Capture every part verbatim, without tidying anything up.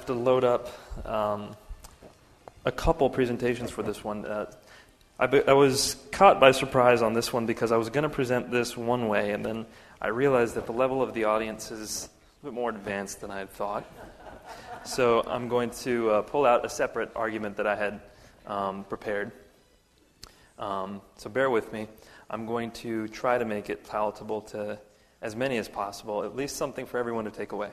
have to load up um, a couple presentations for this one. Uh, I, be, I was caught by surprise on this one because I was going to present this one way, and then I realized that the level of the audience is a bit more advanced than I had thought. So I'm going to uh, pull out a separate argument that I had um, prepared. Um, so bear with me. I'm going to try to make it palatable to as many as possible, at least something for everyone to take away.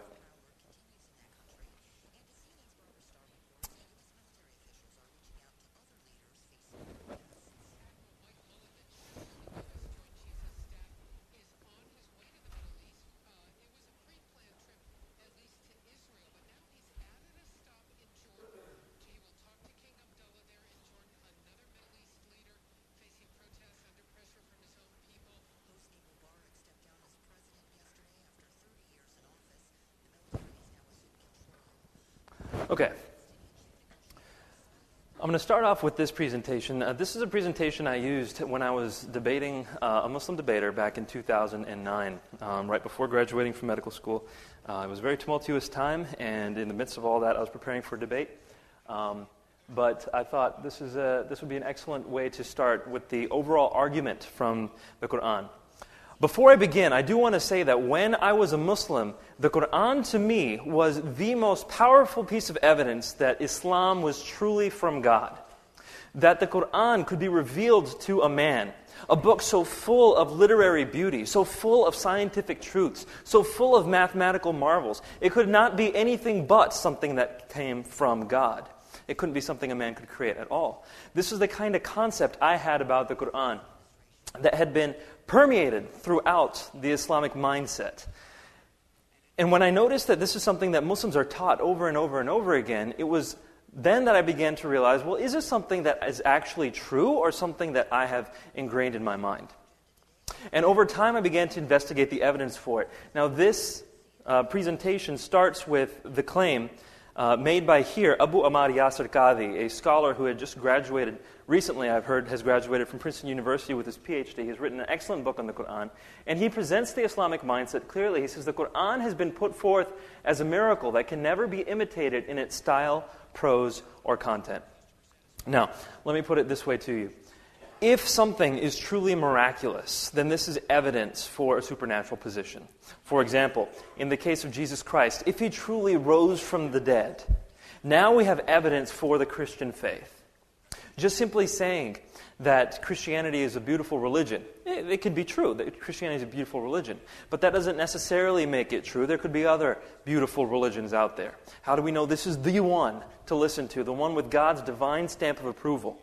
Okay. I'm going to start off with this presentation. Uh, this is a presentation I used when I was debating uh, a Muslim debater back in two thousand nine, um, right before graduating from medical school. Uh, it was a very tumultuous time, and in the midst of all that, I was preparing for debate. Um, but I thought this is a, this would be an excellent way to start with the overall argument from the Quran. Before I begin, I do want to say that when I was a Muslim, the Quran to me was the most powerful piece of evidence that Islam was truly from God. That the Quran could be revealed to a man, a book so full of literary beauty, so full of scientific truths, so full of mathematical marvels. It could not be anything but something that came from God. It couldn't be something a man could create at all. This is the kind of concept I had about the Quran that had been permeated throughout the Islamic mindset. And when I noticed that this is something that Muslims are taught over and over and over again, it was then that I began to realize, well, is this something that is actually true or something that I have ingrained in my mind? And over time, I began to investigate the evidence for it. Now, this uh, presentation starts with the claim uh, made by here, Abu Ammar Yasir Qadhi, a scholar who had just graduated recently, I've heard, has graduated from Princeton University with his P H D. He's written an excellent book on the Quran. And he presents the Islamic mindset clearly. He says the Quran has been put forth as a miracle that can never be imitated in its style, prose, or content. Now, let me put it this way to you. If something is truly miraculous, then this is evidence for a supernatural position. For example, in the case of Jesus Christ, if he truly rose from the dead, now we have evidence for the Christian faith. Just simply saying that Christianity is a beautiful religion, it, it could be true that Christianity is a beautiful religion, but that doesn't necessarily make it true. There could be other beautiful religions out there. How do we know this is the one to listen to, the one with God's divine stamp of approval?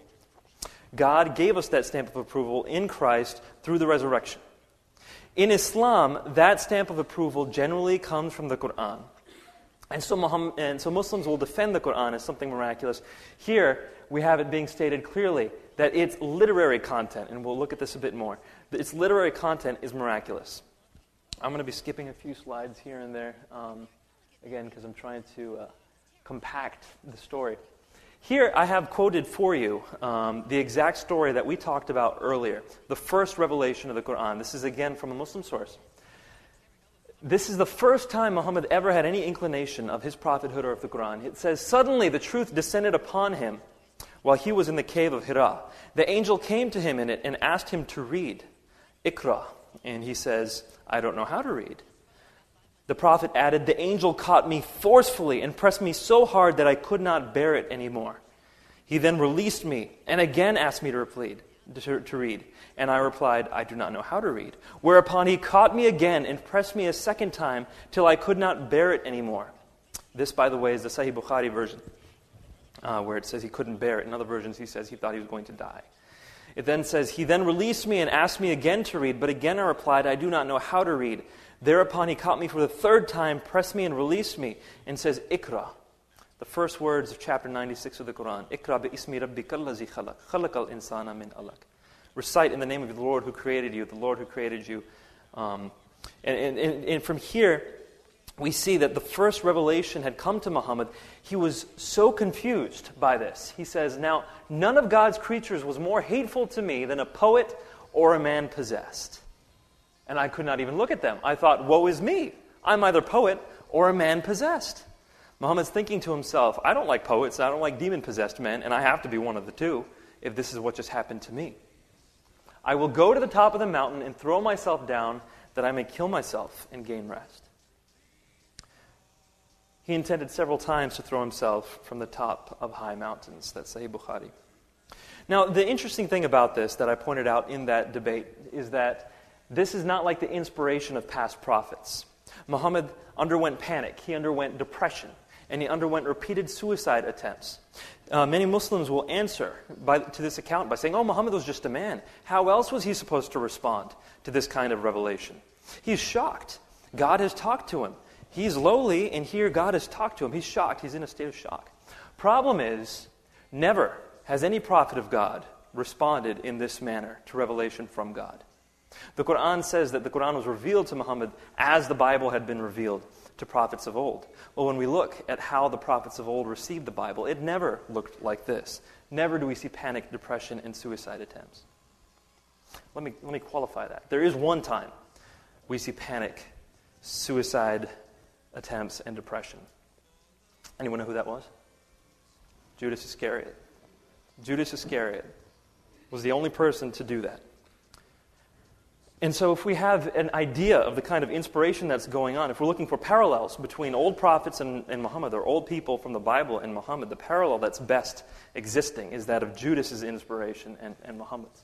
God gave us that stamp of approval in Christ through the resurrection. In Islam, that stamp of approval generally comes from the Quran. And so, Muhammad, and so Muslims will defend the Quran as something miraculous. Here, we have it being stated clearly that its literary content, and we'll look at this a bit more, that its literary content is miraculous. I'm going to be skipping a few slides here and there, um, again, because I'm trying to uh, compact the story. Here, I have quoted for you um, the exact story that we talked about earlier, the first revelation of the Quran. This is, again, from a Muslim source. This is the first time Muhammad ever had any inclination of his prophethood or of the Quran. It says, suddenly the truth descended upon him while he was in the cave of Hira. The angel came to him in it and asked him to read, Iqra. And he says, I don't know how to read. The prophet added, the angel caught me forcefully and pressed me so hard that I could not bear it anymore. He then released me and again asked me to read. To, to read. And I replied, I do not know how to read. Whereupon he caught me again and pressed me a second time till I could not bear it anymore. This, by the way, is the Sahih Bukhari version, uh, where it says he couldn't bear it. In other versions, he says he thought he was going to die. It then says, he then released me and asked me again to read, but again I replied, I do not know how to read. Thereupon he caught me for the third time, pressed me and released me, and says, Iqra. The first words of chapter ninety-six of the Quran. Iqra bi-ismi rabbika allazi khalaq. Khalaqal insana min alaq. Recite in the name of the Lord who created you, the Lord who created you. Um, and, and, and from here, we see that the first revelation had come to Muhammad. He was so confused by this. He says, now, none of God's creatures was more hateful to me than a poet or a man possessed. And I could not even look at them. I thought, woe is me. I'm either poet or a man possessed. Muhammad's thinking to himself, I don't like poets, I don't like demon-possessed men, and I have to be one of the two if this is what just happened to me. I will go to the top of the mountain and throw myself down that I may kill myself and gain rest. He intended several times to throw himself from the top of high mountains. That's Sahih Bukhari. Now, the interesting thing about this that I pointed out in that debate is that this is not like the inspiration of past prophets. Muhammad underwent panic, he underwent depression, and he underwent repeated suicide attempts. Uh, many Muslims will answer by, to this account by saying, oh, Muhammad was just a man. How else was he supposed to respond to this kind of revelation? He's shocked. God has talked to him. He's lowly, and here God has talked to him. He's shocked. He's in a state of shock. Problem is, never has any prophet of God responded in this manner to revelation from God. The Quran says that the Quran was revealed to Muhammad as the Bible had been revealed to prophets of old. Well, when we look at how the prophets of old received the Bible, it never looked like this. Never do we see panic, depression, and suicide attempts. Let me, let me qualify that. There is one time we see panic, suicide attempts, and depression. Anyone know who that was? Judas Iscariot. Judas Iscariot was the only person to do that. And so if we have an idea of the kind of inspiration that's going on, if we're looking for parallels between old prophets and, and Muhammad, or old people from the Bible and Muhammad, the parallel that's best existing is that of Judas's inspiration and, and Muhammad's.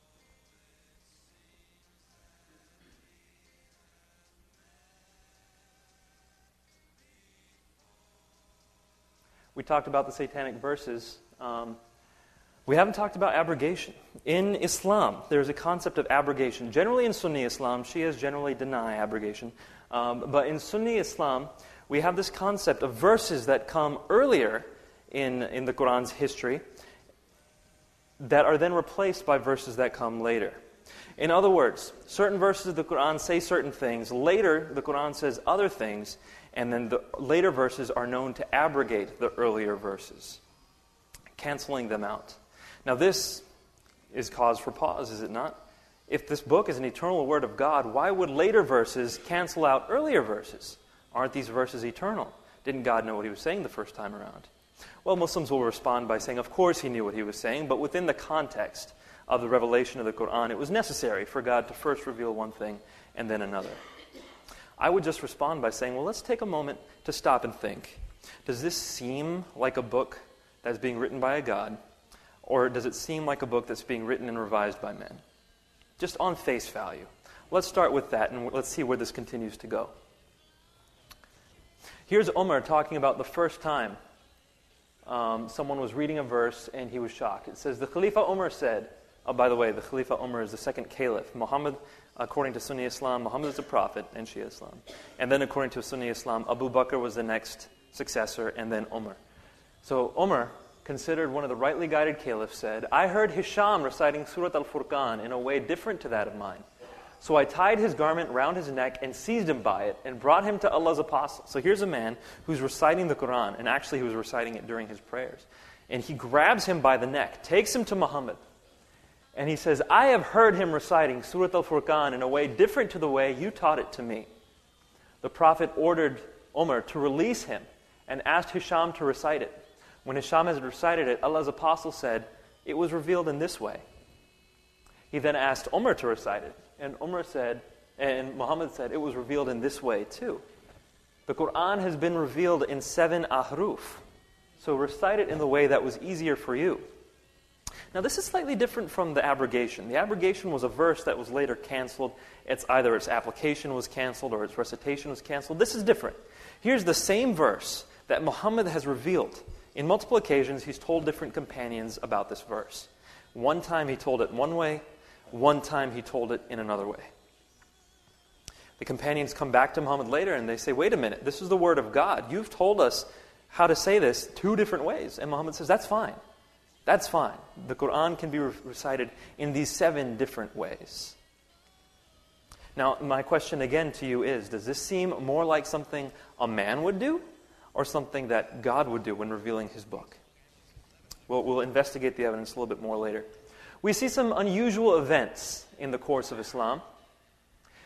We talked about the satanic verses. Um, We haven't talked about abrogation. In Islam, there's a concept of abrogation. Generally in Sunni Islam, Shias generally deny abrogation. Um, but in Sunni Islam, we have this concept of verses that come earlier in, in the Quran's history that are then replaced by verses that come later. In other words, certain verses of the Quran say certain things. Later, the Quran says other things. And then the later verses are known to abrogate the earlier verses, canceling them out. Now this is cause for pause, is it not? If this book is an eternal word of God, why would later verses cancel out earlier verses? Aren't these verses eternal? Didn't God know what he was saying the first time around? Well, Muslims will respond by saying, of course he knew what he was saying, but within the context of the revelation of the Quran, it was necessary for God to first reveal one thing and then another. I would just respond by saying, well, let's take a moment to stop and think. Does this seem like a book that's being written by a God? Or does it seem like a book that's being written and revised by men? Just on face value. Let's start with that and let's see where this continues to go. Here's Umar talking about the first time um, someone was reading a verse and he was shocked. It says, the Khalifa Umar said, oh, by the way, the Khalifa Umar is the second caliph. Muhammad, according to Sunni Islam, Muhammad is a prophet in Shia Islam. And then according to Sunni Islam, Abu Bakr was the next successor, and then Umar. So Umar, considered one of the rightly guided caliphs, said, I heard Hisham reciting Surat Al-Furqan in a way different to that of mine. So I tied his garment round his neck and seized him by it and brought him to Allah's apostle. So here's a man who's reciting the Quran, and actually he was reciting it during his prayers. And he grabs him by the neck, takes him to Muhammad, and he says, I have heard him reciting Surat Al-Furqan in a way different to the way you taught it to me. The Prophet ordered Umar to release him and asked Hisham to recite it. When Hisham has recited it, Allah's apostle said, it was revealed in this way. He then asked Umar to recite it. And Umar said, and Muhammad said, it was revealed in this way too. The Quran has been revealed in seven ahruf. So recite it in the way that was easier for you. Now this is slightly different from the abrogation. The abrogation was a verse that was later canceled. It's either its application was canceled or its recitation was canceled. This is different. Here's the same verse that Muhammad has revealed. In multiple occasions, he's told different companions about this verse. One time he told it one way, one time he told it in another way. The companions come back to Muhammad later and they say, wait a minute, this is the word of God. You've told us how to say this two different ways. And Muhammad says, that's fine. That's fine. The Quran can be re- recited in these seven different ways. Now, my question again to you is, does this seem more like something a man would do or something that God would do when revealing his book? Well, we'll investigate the evidence a little bit more later. We see some unusual events in the course of Islam.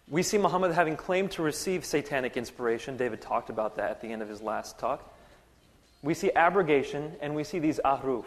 We see Muhammad having claimed to receive satanic inspiration. David talked about that at the end of his last talk. We see abrogation, and we see these ahruf.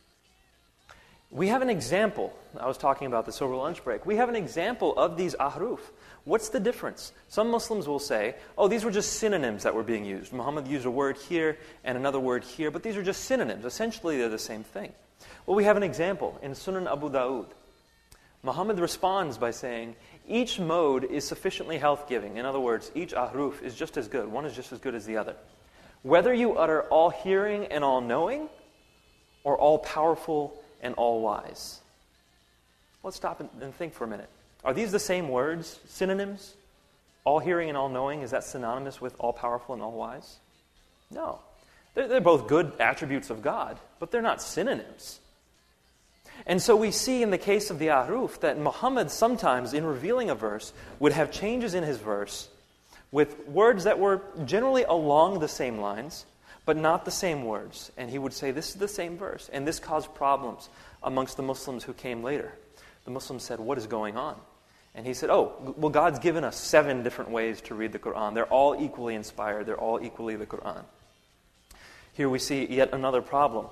We have an example. I was talking about this over lunch break. We have an example of these ahruf. What's the difference? Some Muslims will say, oh, these were just synonyms that were being used. Muhammad used a word here and another word here, but these are just synonyms. Essentially, they're the same thing. Well, we have an example in Sunan Abu Dawud. Muhammad responds by saying, each mode is sufficiently health-giving. In other words, each ahruf is just as good. One is just as good as the other. Whether you utter all-hearing and all-knowing, or all-powerful and all-wise. Let's stop and think for a minute. Are these the same words, synonyms? All-hearing and all-knowing, is that synonymous with all-powerful and all-wise? No. They're, they're both good attributes of God, but they're not synonyms. And so we see in the case of the ahruf that Muhammad sometimes, in revealing a verse, would have changes in his verse with words that were generally along the same lines, but not the same words. And he would say, this is the same verse. And this caused problems amongst the Muslims who came later. The Muslims said, what is going on? And he said, oh, well, God's given us seven different ways to read the Quran. They're all equally inspired. They're all equally the Quran. Here we see yet another problem.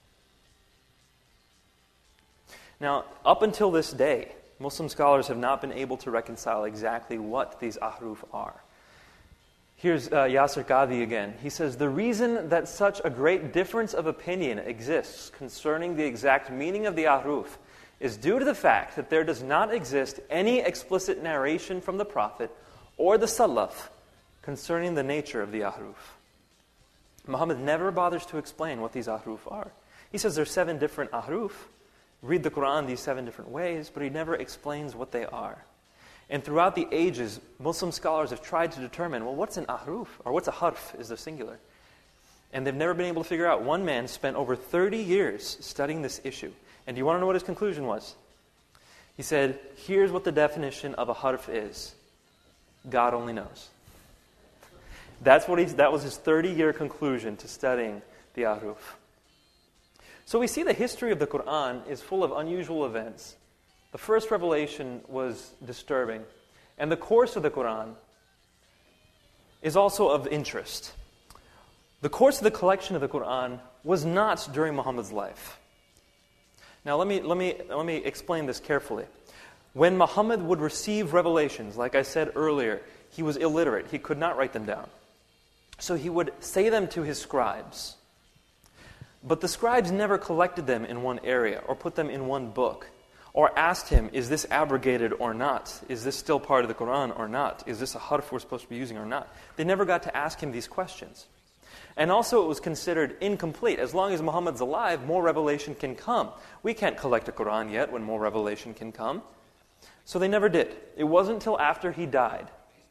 Now, up until this day, Muslim scholars have not been able to reconcile exactly what these ahruf are. Here's uh, Yasir Qadhi again. He says, the reason that such a great difference of opinion exists concerning the exact meaning of the ahruf is due to the fact that there does not exist any explicit narration from the Prophet or the Salaf concerning the nature of the ahruf. Muhammad never bothers to explain what these ahruf are. He says there's seven different ahruf. Read the Quran these seven different ways, but he never explains what they are. And throughout the ages, Muslim scholars have tried to determine, well, what's an ahruf? Or what's a harf, is the singular. And they've never been able to figure out. One man spent over thirty years studying this issue. And do you want to know what his conclusion was? He said, here's what the definition of a harf is. God only knows. That's what he's, that was his thirty-year conclusion to studying the ahruf. So we see the history of the Quran is full of unusual events. The first revelation was disturbing. And the course of the Quran is also of interest. The course of the collection of the Quran was not during Muhammad's life. Now let me, let me, let me explain this carefully. When Muhammad would receive revelations, like I said earlier, he was illiterate. He could not write them down. So he would say them to his scribes. But the scribes never collected them in one area or put them in one book or asked him, is this abrogated or not? Is this still part of the Quran or not? Is this a harf we're supposed to be using or not? They never got to ask him these questions. And also it was considered incomplete. As long as Muhammad's alive, more revelation can come. We can't collect a Quran yet when more revelation can come. So they never did. It wasn't until after he died.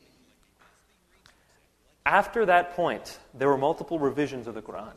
After that point, there were multiple revisions of the Quran.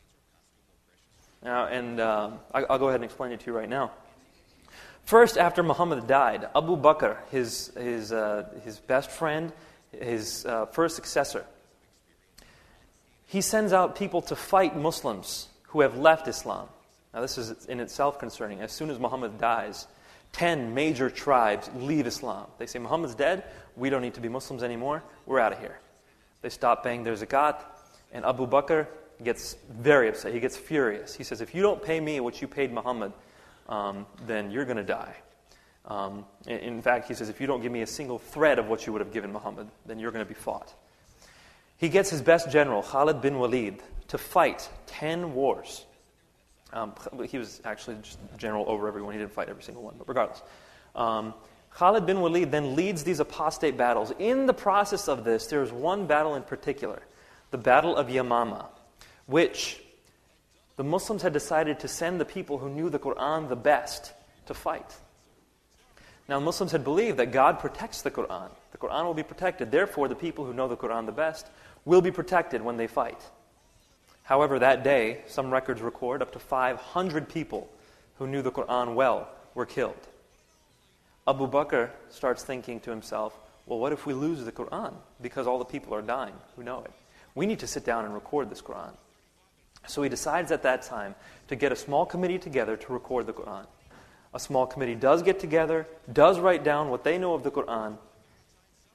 Now, and uh, I'll go ahead and explain it to you right now. First, after Muhammad died, Abu Bakr, his his uh, his best friend, his uh, first successor, he sends out people to fight Muslims who have left Islam. Now, this is in itself concerning. As soon as Muhammad dies, ten major tribes leave Islam. They say, Muhammad's dead, we don't need to be Muslims anymore, we're out of here. They stop paying their zakat, and Abu Bakr gets very upset. He gets furious. He says, if you don't pay me what you paid Muhammad, um, then you're going to die. Um, in, in fact, he says, if you don't give me a single thread of what you would have given Muhammad, then you're going to be fought. He gets his best general, Khalid bin Walid, to fight ten wars. Um, he was actually just general over everyone. He didn't fight every single one, but regardless. Um, Khalid bin Walid then leads these apostate battles. In the process of this, there is one battle in particular, the Battle of Yamama, which the Muslims had decided to send the people who knew the Quran the best to fight. Now, Muslims had believed that God protects the Quran. The Quran will be protected. Therefore, the people who know the Quran the best will be protected when they fight. However, that day, some records record up to five hundred people who knew the Quran well were killed. Abu Bakr starts thinking to himself, well, what if we lose the Quran? Because all the people are dying who know it. We need to sit down and record this Quran. So he decides at that time to get a small committee together to record the Quran. A small committee does get together, does write down what they know of the Quran,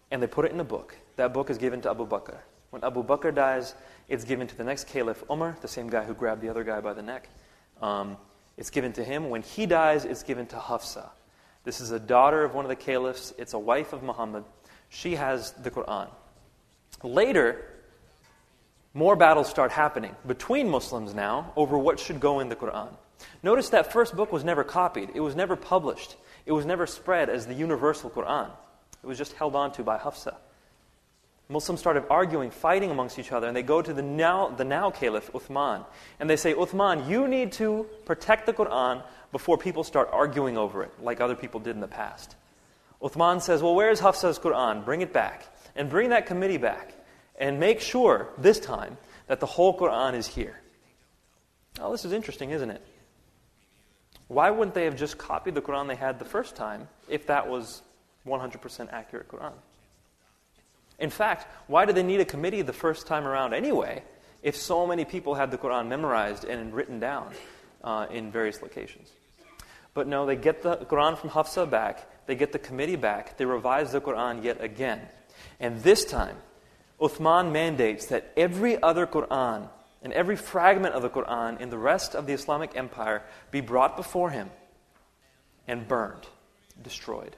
and they put it in a book. That book is given to Abu Bakr. When Abu Bakr dies, it's given to the next caliph, Umar, the same guy who grabbed the other guy by the neck. Um, it's given to him. When he dies, it's given to Hafsa. This is a daughter of one of the caliphs. It's a wife of Muhammad. She has the Quran. Later, more battles start happening between Muslims now over what should go in the Quran. Notice that first book was never copied. It was never published. It was never spread as the universal Quran. It was just held onto by Hafsa. Muslims started arguing, fighting amongst each other, and they go to the now, the now caliph, Uthman, and they say, Uthman, you need to protect the Quran before people start arguing over it, like other people did in the past. Uthman says, well, where's Hafsa's Quran? Bring it back. And bring that committee back. And make sure, this time, that the whole Quran is here. Oh, this is interesting, isn't it? Why wouldn't they have just copied the Quran they had the first time if that was one hundred percent accurate Quran? In fact, why did they need a committee the first time around anyway if so many people had the Quran memorized and written down uh, in various locations? But no, they get the Quran from Hafsa back, they get the committee back, they revise the Quran yet again. And this time, Uthman mandates that every other Quran and every fragment of the Quran in the rest of the Islamic empire be brought before him and burned, destroyed.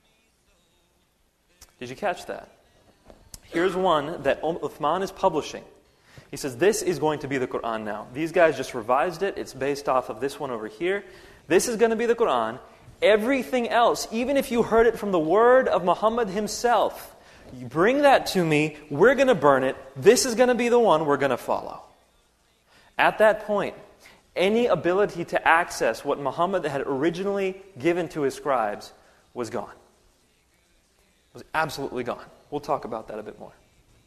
Did you catch that? Here's one that Uthman is publishing. He says, this is going to be the Quran now. These guys just revised it. It's based off of this one over here. This is going to be the Quran. Everything else, even if you heard it from the word of Muhammad himself, you bring that to me, we're going to burn it. This is going to be the one we're going to follow. At that point, any ability to access what Muhammad had originally given to his scribes was gone. It was absolutely gone. We'll talk about that a bit more.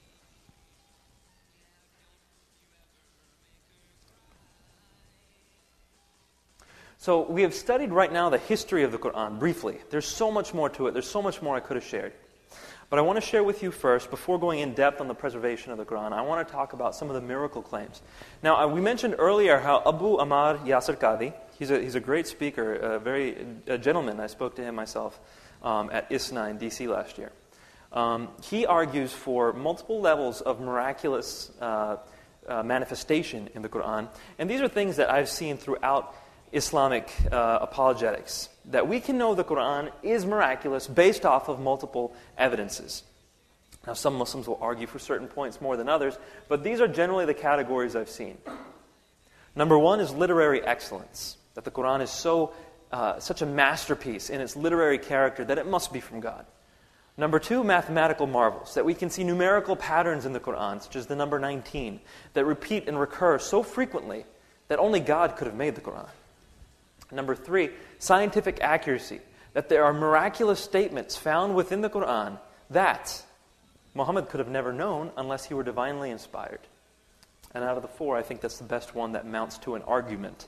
So we have studied right now the history of the Quran briefly. There's so much more to it. There's so much more I could have shared. But I want to share with you first, before going in depth on the preservation of the Quran, I want to talk about some of the miracle claims. Now, uh, we mentioned earlier how Abu Ammar Yasir Qadhi, he's a, he's a great speaker, a very a gentleman. I spoke to him myself um, at I S N A in D C last year. Um, he argues for multiple levels of miraculous uh, uh, manifestation in the Quran. And these are things that I've seen throughout Islamic uh, apologetics, that we can know the Quran is miraculous based off of multiple evidences. Now, some Muslims will argue for certain points more than others, but these are generally the categories I've seen. Number one is literary excellence, that the Quran is so uh, such a masterpiece in its literary character that it must be from God. Number two, mathematical marvels, that we can see numerical patterns in the Quran, such as the number nineteen, that repeat and recur so frequently that only God could have made the Quran. Number three, scientific accuracy, that there are miraculous statements found within the Quran that Muhammad could have never known unless he were divinely inspired. And out of the four, I think that's the best one that mounts to an argument.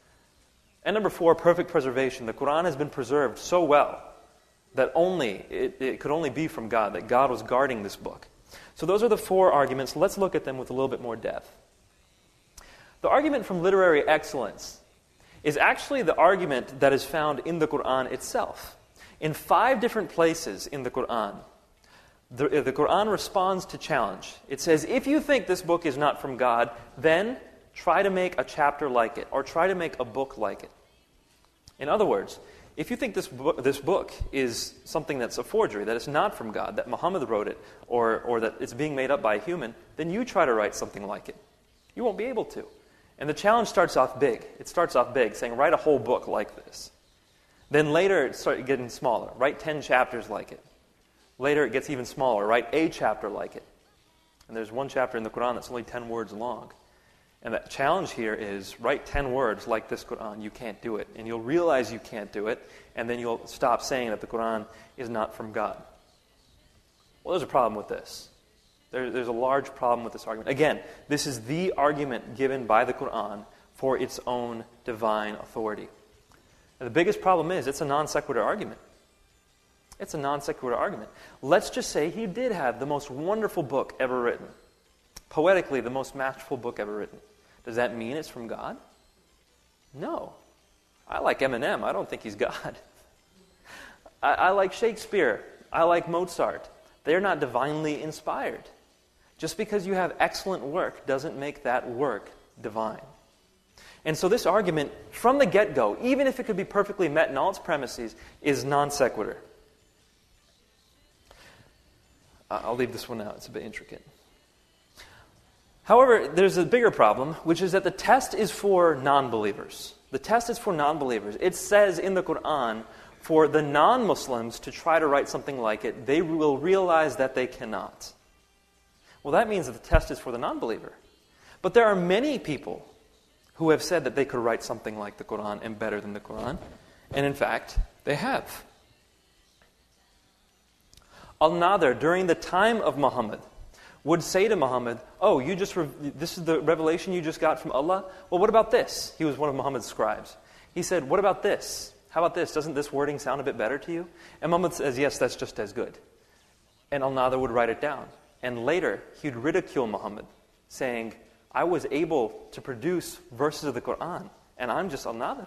And number four, perfect preservation. The Quran has been preserved so well that only it, it could only be from God, that God was guarding this book. So those are the four arguments. Let's look at them with a little bit more depth. The argument from literary excellence is actually the argument that is found in the Quran itself. In five different places in the Quran, the, the Quran responds to challenge. It says, if you think this book is not from God, then try to make a chapter like it, or try to make a book like it. In other words, if you think this book, this book is something that's a forgery, that it's not from God, that Muhammad wrote it, or, or that it's being made up by a human, then you try to write something like it. You won't be able to. And the challenge starts off big. It starts off big, saying, write a whole book like this. Then later it starts getting smaller. Write ten chapters like it. Later it gets even smaller. Write a chapter like it. And there's one chapter in the Quran that's only ten words long. And the challenge here is, write ten words like this Quran. You can't do it. And you'll realize you can't do it, and then you'll stop saying that the Quran is not from God. Well, there's a problem with this. There, there's a large problem with this argument. Again, this is the argument given by the Quran for its own divine authority. And the biggest problem is, it's a non sequitur argument. It's a non sequitur argument. Let's just say he did have the most wonderful book ever written. Poetically, the most masterful book ever written. Does that mean it's from God? No. I like Eminem. I don't think he's God. I, I like Shakespeare. I like Mozart. They're not divinely inspired. Just because you have excellent work doesn't make that work divine. And so this argument, from the get-go, even if it could be perfectly met in all its premises, is non sequitur. Uh, I'll leave this one out. It's a bit intricate. However, there's a bigger problem, which is that the test is for non-believers. The test is for non-believers. It says in the Quran, for the non-Muslims to try to write something like it, they will realize that they cannot. Well, that means that the test is for the non-believer. But there are many people who have said that they could write something like the Quran and better than the Quran. And in fact, they have. Al-Nadir, during the time of Muhammad, would say to Muhammad, oh, you just re- this is the revelation you just got from Allah? Well, what about this? He was one of Muhammad's scribes. He said, what about this? How about this? Doesn't this wording sound a bit better to you? And Muhammad says, yes, that's just as good. And Al-Nadir would write it down. And later, he'd ridicule Muhammad, saying, I was able to produce verses of the Quran, and I'm just Al-Nadir.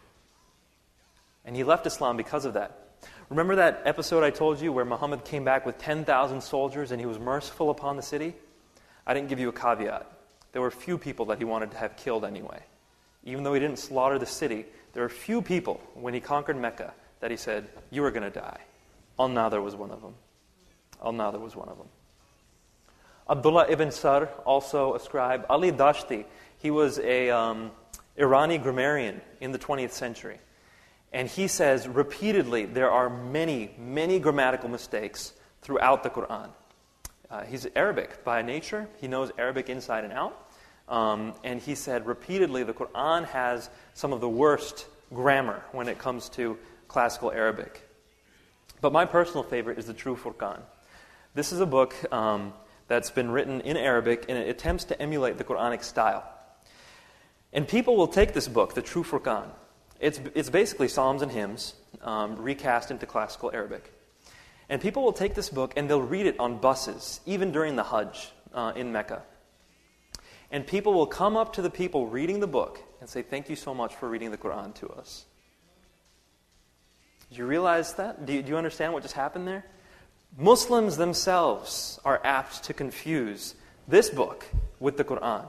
And he left Islam because of that. Remember that episode I told you where Muhammad came back with ten thousand soldiers and he was merciful upon the city? I didn't give you a caveat. There were few people that he wanted to have killed anyway. Even though he didn't slaughter the city, there were few people when he conquered Mecca that he said, you are going to die. Al-Nadir was one of them. Al-Nadir was one of them. Abdullah ibn Sar, also a scribe. Ali Dashti, he was a um, Irani grammarian in the twentieth century. And he says repeatedly there are many, many grammatical mistakes throughout the Quran. Uh, he's Arabic by nature. He knows Arabic inside and out. Um, and he said repeatedly the Quran has some of the worst grammar when it comes to classical Arabic. But my personal favorite is the True Furqan. This is a book um, that's been written in Arabic, and it attempts to emulate the Quranic style. And people will take this book, the True Furqan. It's, it's basically psalms and hymns um, recast into classical Arabic. And people will take this book and they'll read it on buses, even during the Hajj uh, in Mecca. And people will come up to the people reading the book and say, thank you so much for reading the Quran to us. Do you realize that? Do you, do you understand what just happened there? Muslims themselves are apt to confuse this book with the Quran.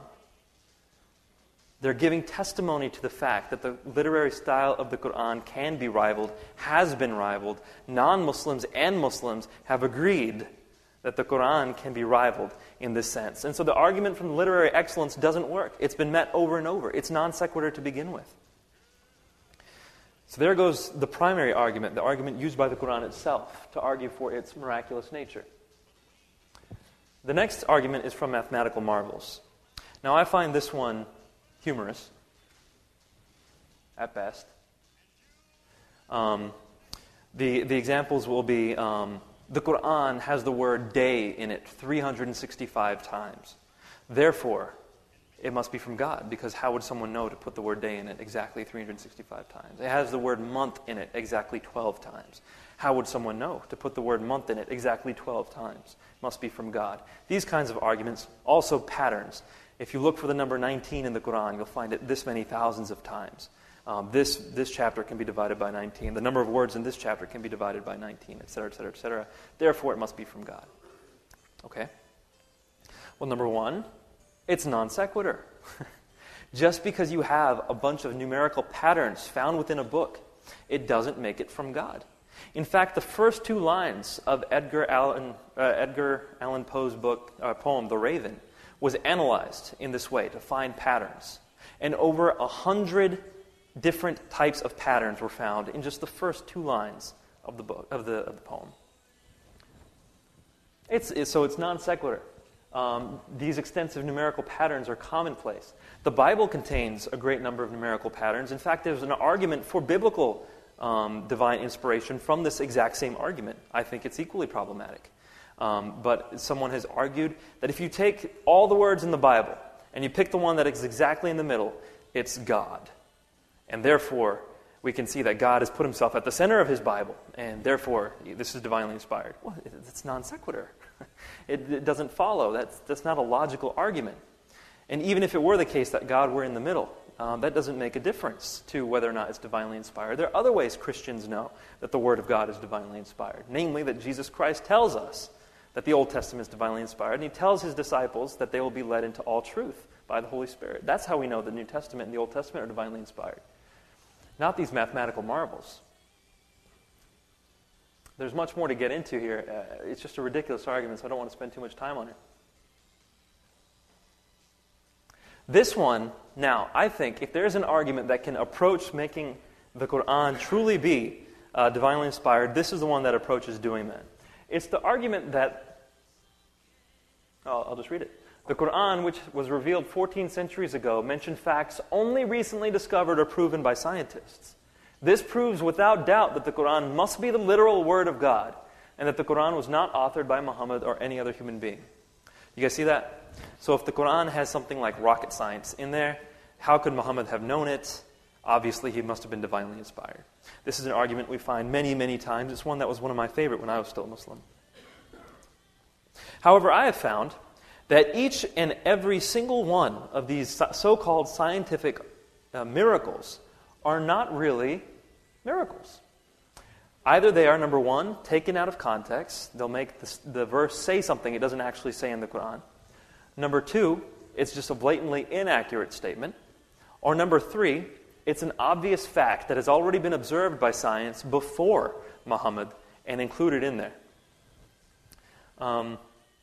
They're giving testimony to the fact that the literary style of the Quran can be rivaled, has been rivaled. Non-Muslims and Muslims have agreed that the Quran can be rivaled in this sense. And so the argument from literary excellence doesn't work. It's been met over and over. It's non sequitur to begin with. So there goes the primary argument, the argument used by the Quran itself to argue for its miraculous nature. The next argument is from Mathematical Marvels. Now I find this one humorous, at best. Um, the, the examples will be, um, the Quran has the word day in it three hundred sixty-five times. Therefore, it must be from God, because how would someone know to put the word day in it exactly three hundred sixty-five times? It has the word month in it exactly twelve times. How would someone know to put the word month in it exactly twelve times? It must be from God. These kinds of arguments, also patterns. If you look for the number nineteen in the Quran, you'll find it this many thousands of times. Um, this, this chapter can be divided by nineteen. The number of words in this chapter can be divided by nineteen, et cetera, et cetera, et cetera. Therefore, it must be from God. Okay? Well, number one, it's non sequitur. Just because you have a bunch of numerical patterns found within a book, it doesn't make it from God. In fact, the first two lines of Edgar Allan, uh, Edgar Allan Poe's book, uh, poem, The Raven, was analyzed in this way to find patterns. And over a hundred different types of patterns were found in just the first two lines of the book of the, of the poem. It's, it's, so it's non sequitur. Um, these extensive numerical patterns are commonplace. The Bible contains a great number of numerical patterns. In fact, there's an argument for biblical um, divine inspiration from this exact same argument. I think it's equally problematic. Um, but someone has argued that if you take all the words in the Bible and you pick the one that is exactly in the middle, it's God. And therefore, we can see that God has put himself at the center of his Bible, and therefore, this is divinely inspired. Well, it's non sequitur. It, it doesn't follow. That's, that's not a logical argument. And even if it were the case that God were in the middle, um, that doesn't make a difference to whether or not it's divinely inspired. There are other ways Christians know that the Word of God is divinely inspired, namely that Jesus Christ tells us that the Old Testament is divinely inspired, and he tells his disciples that they will be led into all truth by the Holy Spirit. That's how we know the New Testament and the Old Testament are divinely inspired. Not these mathematical marvels. There's much more to get into here. Uh, it's just a ridiculous argument, so I don't want to spend too much time on it. This one, now, I think if there's an argument that can approach making the Quran truly be uh, divinely inspired, this is the one that approaches doing that. It's the argument that, oh, I'll just read it. The Quran, which was revealed fourteen centuries ago, mentioned facts only recently discovered or proven by scientists. This proves without doubt that the Quran must be the literal word of God, and that the Quran was not authored by Muhammad or any other human being. You guys see that? So if the Quran has something like rocket science in there, how could Muhammad have known it? Obviously, he must have been divinely inspired. This is an argument we find many, many times. It's one that was one of my favorite when I was still a Muslim. However, I have found that each and every single one of these so-called scientific uh, miracles are not really miracles. Either they are, number one, taken out of context. They'll make the, the verse say something it doesn't actually say in the Quran. Number two, it's just a blatantly inaccurate statement. Or number three, it's an obvious fact that has already been observed by science before Muhammad and included in there. Um,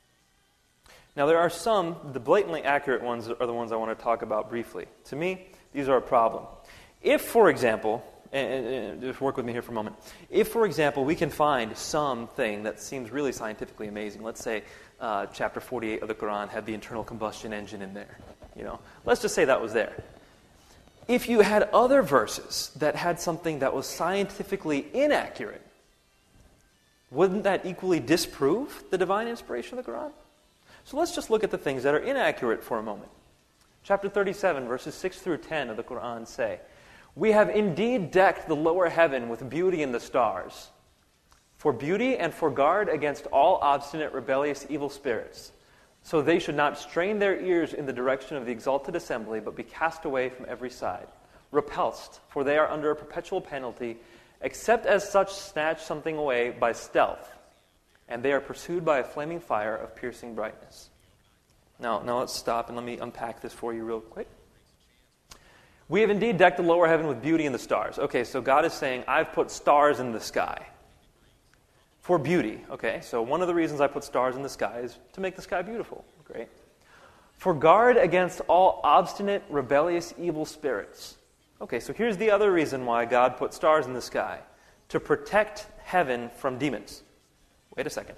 now there are some, the blatantly accurate ones are the ones I want to talk about briefly. To me, these are a problem. If, for example, and, and just work with me here for a moment. If, for example, we can find something that seems really scientifically amazing, let's say uh, chapter forty-eight of the Quran had the internal combustion engine in there. You know, let's just say that was there. If you had other verses that had something that was scientifically inaccurate, wouldn't that equally disprove the divine inspiration of the Quran? So let's just look at the things that are inaccurate for a moment. Chapter thirty-seven, verses six through ten of the Quran say, "We have indeed decked the lower heaven with beauty in the stars, for beauty and for guard against all obstinate, rebellious, evil spirits, so they should not strain their ears in the direction of the exalted assembly, but be cast away from every side, repulsed, for they are under a perpetual penalty, except as such snatch something away by stealth, and they are pursued by a flaming fire of piercing brightness." Now, now let's stop and let me unpack this for you real quick. We have indeed decked the lower heaven with beauty in the stars. Okay, so God is saying, I've put stars in the sky for beauty. Okay, so one of the reasons I put stars in the sky is to make the sky beautiful. Great. For guard against all obstinate, rebellious, evil spirits. Okay, so here's the other reason why God put stars in the sky. To protect heaven from demons. Wait a second.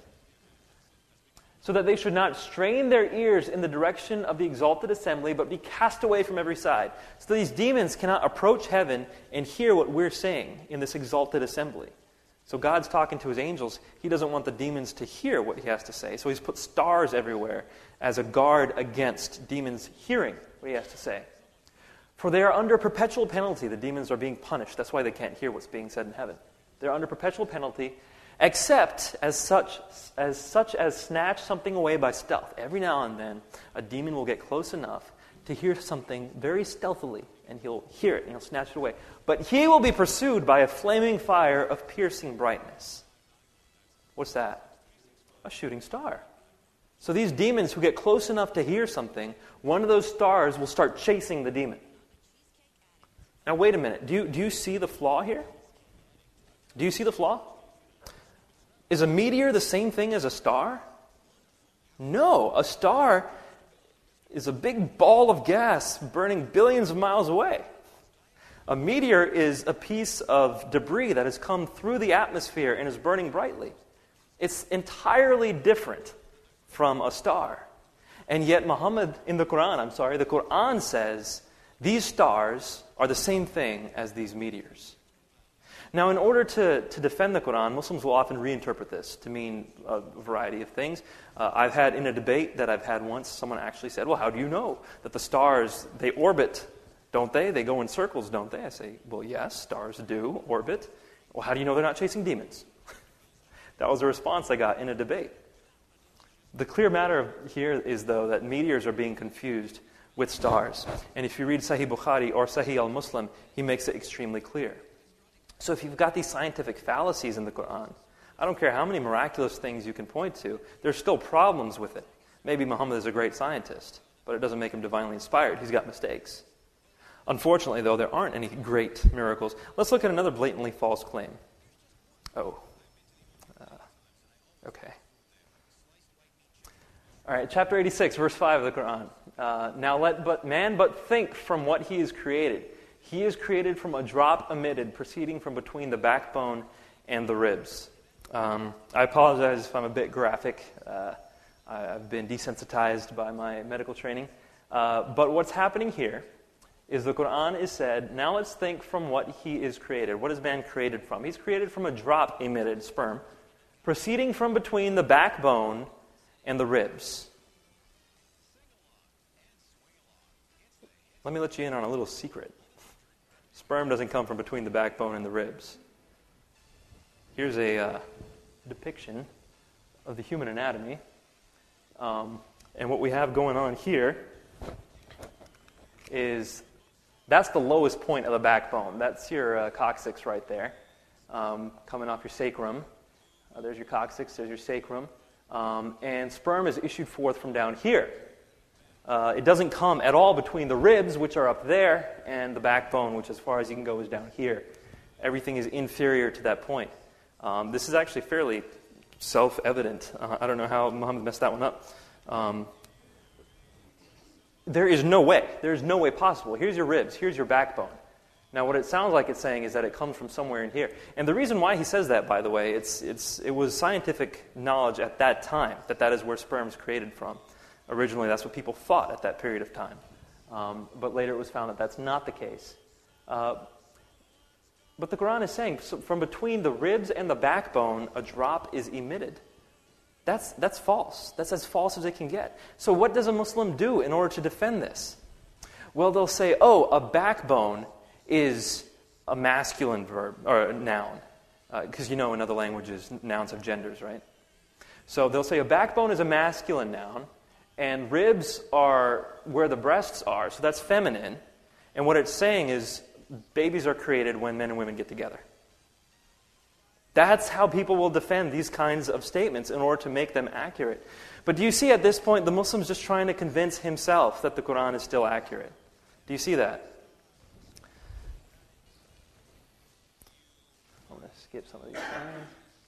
So that they should not strain their ears in the direction of the exalted assembly, but be cast away from every side. So these demons cannot approach heaven and hear what we're saying in this exalted assembly. So God's talking to his angels. He doesn't want the demons to hear what he has to say. So he's put stars everywhere as a guard against demons hearing what he has to say. For they are under perpetual penalty. The demons are being punished. That's why they can't hear what's being said in heaven. They're under perpetual penalty, except as such as such as snatch something away by stealth. Every now and then, a demon will get close enough to hear something very stealthily, and he'll hear it, and he'll snatch it away. But he will be pursued by a flaming fire of piercing brightness. What's that? A shooting star. So these demons who get close enough to hear something, one of those stars will start chasing the demon. Now wait a minute. Do you, do you see the flaw here? Do you see the flaw? Is a meteor the same thing as a star? No, a star is a big ball of gas burning billions of miles away. A meteor is a piece of debris that has come through the atmosphere and is burning brightly. It's entirely different from a star. And yet Muhammad, in the Quran, I'm sorry, the Quran says these stars are the same thing as these meteors. Now, in order to, to defend the Quran, Muslims will often reinterpret this to mean a variety of things. Uh, I've had, in a debate that I've had once, someone actually said, well, how do you know that the stars, they orbit, don't they? They go in circles, don't they? I say, well, yes, stars do orbit. Well, how do you know they're not chasing demons? That was a response I got in a debate. The clear matter here is, though, that meteors are being confused with stars. And if you read Sahih Bukhari or Sahih al-Muslim, he makes it extremely clear. So if you've got these scientific fallacies in the Quran, I don't care how many miraculous things you can point to, there's still problems with it. Maybe Muhammad is a great scientist, but it doesn't make him divinely inspired. He's got mistakes. Unfortunately, though, there aren't any great miracles. Let's look at another blatantly false claim. Oh. Uh, okay. All right, chapter eighty-six, verse five of the Quran. Uh, now let but man but think from what he is created. He is created from a drop emitted proceeding from between the backbone and the ribs. Um, I apologize if I'm a bit graphic. Uh, I've been desensitized by my medical training. Uh, but what's happening here is the Quran is said, now let's think from what he is created. What is man created from? He's created from a drop emitted sperm proceeding from between the backbone and the ribs. Let me let you in on a little secret. Sperm doesn't come from between the backbone and the ribs. Here's a uh, depiction of the human anatomy. Um, and what we have going on here is that's the lowest point of the backbone. That's your uh, coccyx right there, um, coming off your sacrum. Uh, there's your coccyx, there's your sacrum. Um, and sperm is issued forth from down here. Uh, it doesn't come at all between the ribs, which are up there, and the backbone, which as far as you can go is down here. Everything is inferior to that point. Um, this is actually fairly self-evident. Uh, I don't know how Muhammad messed that one up. Um, there is no way. There is no way possible. Here's your ribs. Here's your backbone. Now, what it sounds like it's saying is that it comes from somewhere in here. And the reason why he says that, by the way, it's, it's, it was scientific knowledge at that time that that is where sperm is created from. Originally, that's what people thought at that period of time. Um, but later it was found that that's not the case. Uh, but the Quran is saying, so from between the ribs and the backbone, a drop is emitted. That's, that's false. That's as false as it can get. So what does a Muslim do in order to defend this? Well, they'll say, oh, a backbone is a masculine verb, or a noun. Because uh, you know in other languages, nouns have genders, right? So they'll say a backbone is a masculine noun, and ribs are where the breasts are, so that's feminine. And what it's saying is babies are created when men and women get together. That's how people will defend these kinds of statements in order to make them accurate. But do you see at this point the Muslim's just trying to convince himself that the Quran is still accurate? Do you see that? I'm going to skip some of these lines.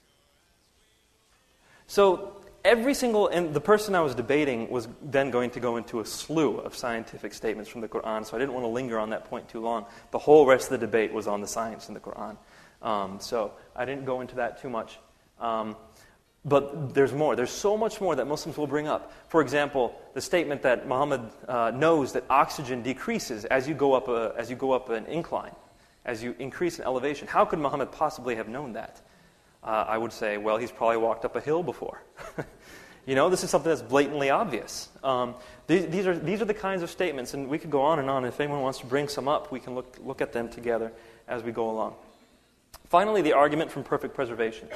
So every single, and the person I was debating was then going to go into a slew of scientific statements from the Quran, so I didn't want to linger on that point too long. The whole rest of the debate was on the science in the Quran. Um, so I didn't go into that too much. Um, but there's more. There's so much more that Muslims will bring up. For example, the statement that Muhammad uh, knows that oxygen decreases as you go up a, as you go up an incline, as you increase in elevation. How could Muhammad possibly have known that? Uh, I would say, well, he's probably walked up a hill before. You know, this is something that's blatantly obvious. Um, these, these are these are the kinds of statements, and we could go on and on. If anyone wants to bring some up, we can look look at them together as we go along. Finally, the argument from perfect preservation.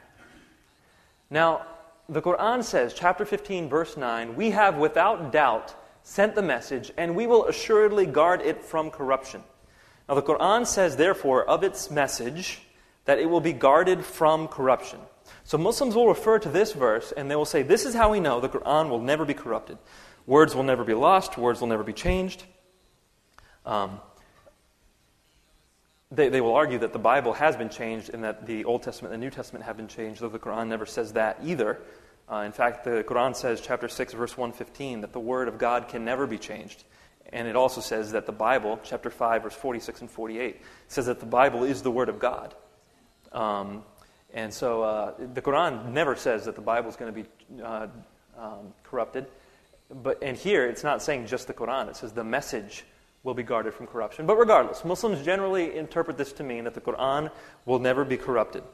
Now, the Quran says, chapter fifteen, verse nine, we have without doubt sent the message, and we will assuredly guard it from corruption. Now, the Quran says, therefore, of its message, that it will be guarded from corruption. So Muslims will refer to this verse, and they will say, this is how we know the Quran will never be corrupted. Words will never be lost. Words will never be changed. Um, They, they will argue that the Bible has been changed and that the Old Testament and the New Testament have been changed, though the Quran never says that either. Uh, in fact, the Quran says, chapter six, verse one fifteen, that the Word of God can never be changed. And it also says that the Bible, chapter five, verse forty-six and forty-eight, says that the Bible is the Word of God. Um, and so uh, the Quran never says that the Bible is going to be uh, um, corrupted. But and here, it's not saying just the Quran. It says the message will be guarded from corruption. But regardless, Muslims generally interpret this to mean that the Quran will never be corrupted.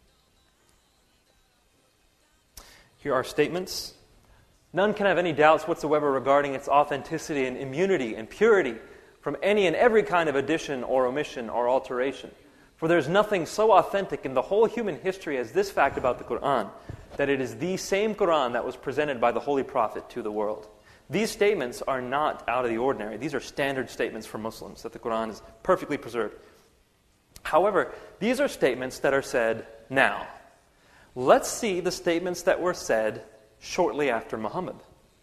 Here are statements. None can have any doubts whatsoever regarding its authenticity and immunity and purity from any and every kind of addition or omission or alteration. For there is nothing so authentic in the whole human history as this fact about the Quran, that it is the same Quran that was presented by the Holy Prophet to the world. These statements are not out of the ordinary. These are standard statements for Muslims, that the Quran is perfectly preserved. However, these are statements that are said now. Let's see the statements that were said shortly after Muhammad.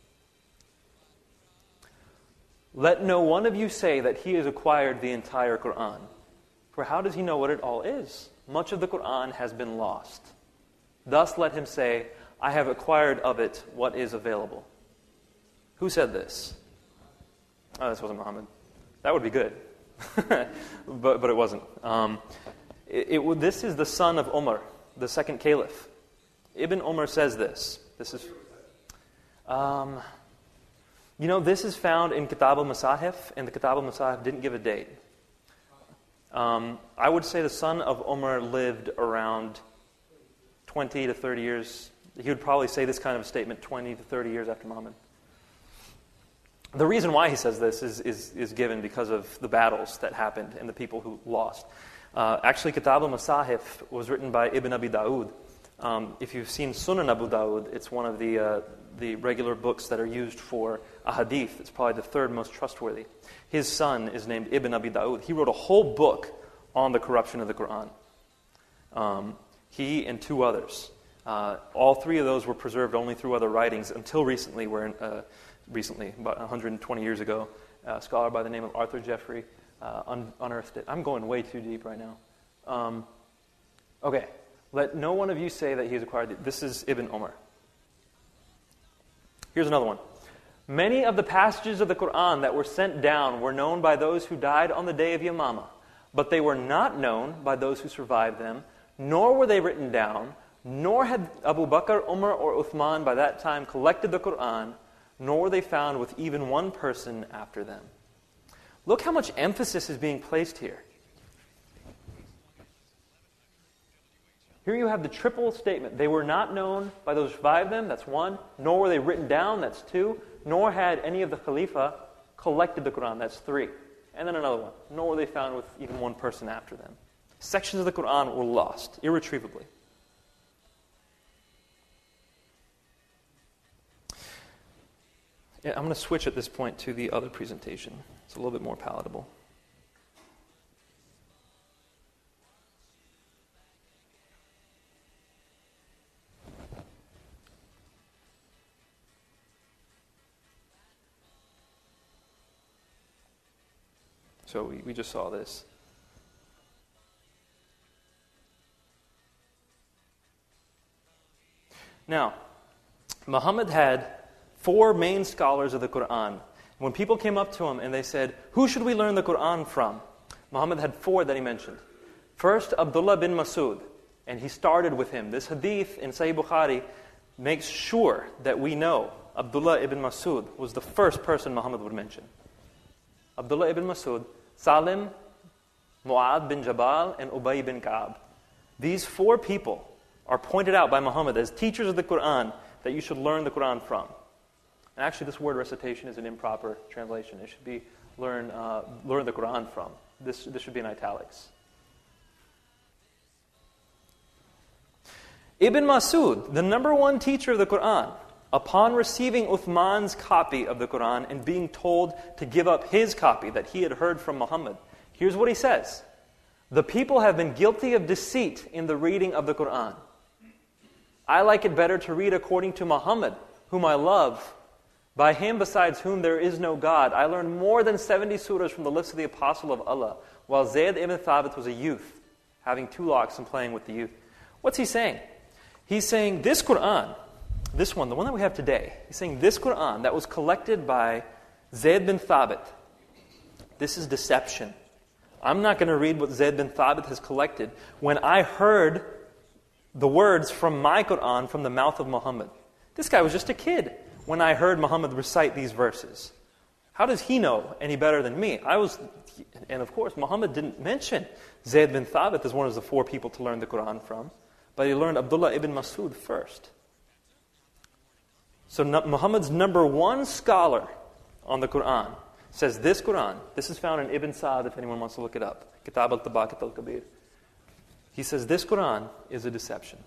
Let no one of you say that he has acquired the entire Quran. For how does he know what it all is? Much of the Quran has been lost. Thus let him say, I have acquired of it what is available. Who said this? Oh, this wasn't Muhammad. That would be good. but but it wasn't. Um, it, it, this is the son of Umar, the second caliph. Ibn Umar says this. This is, um, you know, this is found in Kitab al-Masahif, and the Kitab al-Masahif didn't give a date. Um, I would say the son of Umar lived around twenty to thirty years. He would probably say this kind of statement twenty to thirty years after Muhammad. The reason why he says this is, is, is given because of the battles that happened and the people who lost. Uh, actually, Kitab al-Masahif was written by Ibn Abi Dawud. Um, if you've seen Sunan Abu Dawud, it's one of the uh, the regular books that are used for a hadith. It's probably the third most trustworthy. His son is named Ibn Abi Dawud. He wrote a whole book on the corruption of the Quran. Um, he and two others. Uh, all three of those were preserved only through other writings until recently, where uh, recently, about one hundred twenty years ago, a scholar by the name of Arthur Jeffrey uh, un- unearthed it. I'm going way too deep right now. Um, okay. Let no one of you say that he has acquired it. This is Ibn Umar. Here's another one. Many of the passages of the Quran that were sent down were known by those who died on the day of Yamama, but they were not known by those who survived them, nor were they written down, nor had Abu Bakr, Umar, or Uthman by that time collected the Quran, nor were they found with even one person after them. Look how much emphasis is being placed here. Here you have the triple statement. They were not known by those who survived them, that's one. Nor were they written down, that's two. Nor had any of the Khalifa collected the Quran, that's three. And then another one. Nor were they found with even one person after them. Sections of the Quran were lost, irretrievably. Yeah, I'm going to switch at this point to the other presentation. It's a little bit more palatable. So we, we just saw this. Now, Muhammad had four main scholars of the Quran. When people came up to him and they said, who should we learn the Quran from? Muhammad had four that he mentioned. First, Abdullah bin Masud, and he started with him. This hadith in Sahih Bukhari makes sure that we know Abdullah ibn Masud was the first person Muhammad would mention. Abdullah ibn Masud, Salim, Mu'adh bin Jabal, and Ubay bin Ka'ab. These four people are pointed out by Muhammad as teachers of the Quran that you should learn the Quran from. And actually, this word recitation is an improper translation. It should be learn uh, learn the Quran from. This, this should be in italics. Ibn Masud, the number one teacher of the Quran, upon receiving Uthman's copy of the Quran and being told to give up his copy that he had heard from Muhammad, here's what he says. The people have been guilty of deceit in the reading of the Quran. I like it better to read according to Muhammad, whom I love. By him besides whom there is no God. I learned more than seventy surahs from the lips of the apostle of Allah, while Zayd ibn Thabit was a youth, having two locks and playing with the youth. What's he saying? He's saying this Quran, this one, the one that we have today, he's saying this Quran that was collected by Zayd bin Thabit, this is deception. I'm not going to read what Zayd bin Thabit has collected when I heard the words from my Quran from the mouth of Muhammad. This guy was just a kid when I heard Muhammad recite these verses. How does he know any better than me? I was, and of course, Muhammad didn't mention Zayd bin Thabit as one of the four people to learn the Quran from, but he learned Abdullah ibn Masud first. So Muhammad's number one scholar on the Quran says this Quran, this is found in Ibn Sa'd if anyone wants to look it up, Kitab al-Tabaqat al-Kabir. He says this Quran is a deception.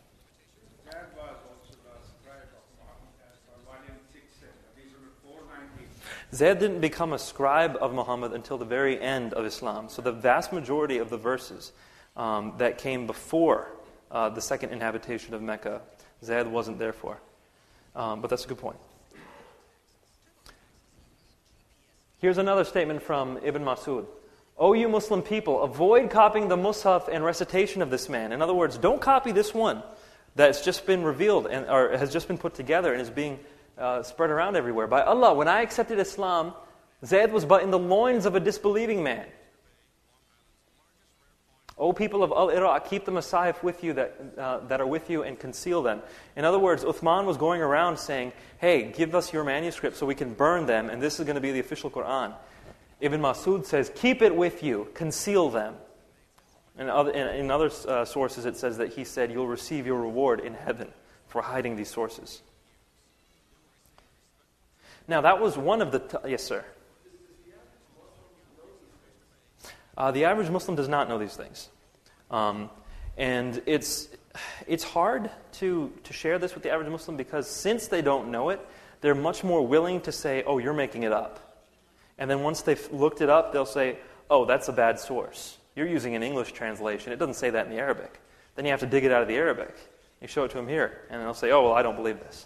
Zayd didn't become a scribe of Muhammad until the very end of Islam. So the vast majority of the verses um, that came before uh, the second inhabitation of Mecca, Zayd wasn't there for. Um, but that's a good point. Here's another statement from Ibn Mas'ud. O you Muslim people, avoid copying the Mus'haf and recitation of this man. In other words, don't copy this one that's just been revealed and or has just been put together and is being uh, spread around everywhere. By Allah, when I accepted Islam, Zayd was but in the loins of a disbelieving man. O people of Al-Iraq, keep the Masahif with you that, uh, that are with you and conceal them. In other words, Uthman was going around saying, hey, give us your manuscripts so we can burn them, and this is going to be the official Quran. Ibn Mas'ud says, keep it with you, conceal them. In other, in, in other uh, sources it says that he said, you'll receive your reward in heaven for hiding these sources. Now that was one of the... T- yes, sir. Uh, the average Muslim does not know these things. Um, and it's it's hard to, to share this with the average Muslim because since they don't know it, they're much more willing to say, oh, you're making it up. And then once they've looked it up, they'll say, oh, that's a bad source. You're using an English translation. It doesn't say that in the Arabic. Then you have to dig it out of the Arabic. You show it to them here, and they'll say, oh, well, I don't believe this.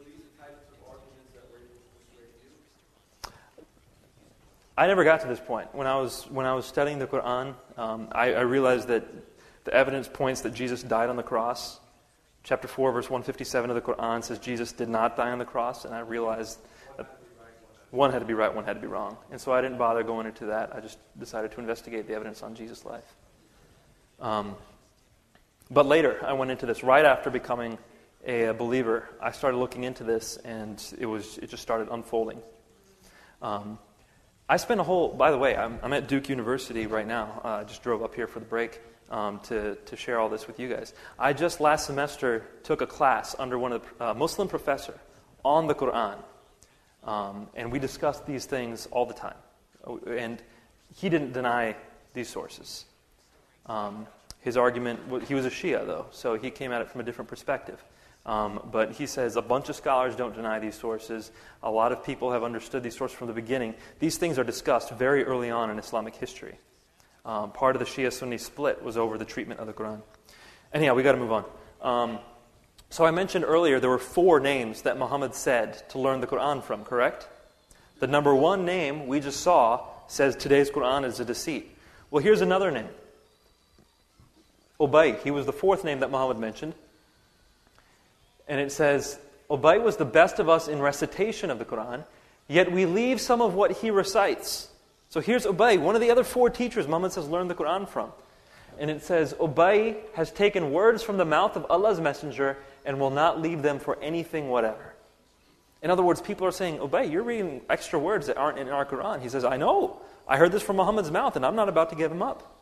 I never got to this point. When I was when I was studying the Quran, um, I, I realized that the evidence points that Jesus died on the cross. Chapter four, verse one fifty-seven of the Quran says Jesus did not die on the cross, and I realized that one had to be right, one had to be wrong. And so I didn't bother going into that. I just decided to investigate the evidence on Jesus' life. Um, but later, I went into this. Right after becoming a, a believer, I started looking into this, and it was it just started unfolding. Um, I spent a whole, by the way, I'm, I'm at Duke University right now. Uh, I just drove up here for the break um, to, to share all this with you guys. I just last semester took a class under one of the uh, Muslim professor on the Quran. Um, and we discussed these things all the time. And he didn't deny these sources. Um, his argument, he was a Shia though, so he came at it from a different perspective. Um, but he says a bunch of scholars don't deny these sources. A lot of people have understood these sources from the beginning. These things are discussed very early on in Islamic history. Um, part of the Shia-Sunni split was over the treatment of the Quran. Anyhow, we got to move on. Um, so I mentioned earlier there were four names that Muhammad said to learn the Quran from, correct? The number one name we just saw says today's Quran is a deceit. Well, here's another name. Ubay. He was the fourth name that Muhammad mentioned. And it says, Ubay was the best of us in recitation of the Quran, yet we leave some of what he recites. So here's Ubay, one of the other four teachers Muhammad says learn the Quran from. And it says, Ubay has taken words from the mouth of Allah's messenger and will not leave them for anything whatever. In other words, people are saying, Ubay, you're reading extra words that aren't in our Quran. He says, I know. I heard this from Muhammad's mouth and I'm not about to give him up.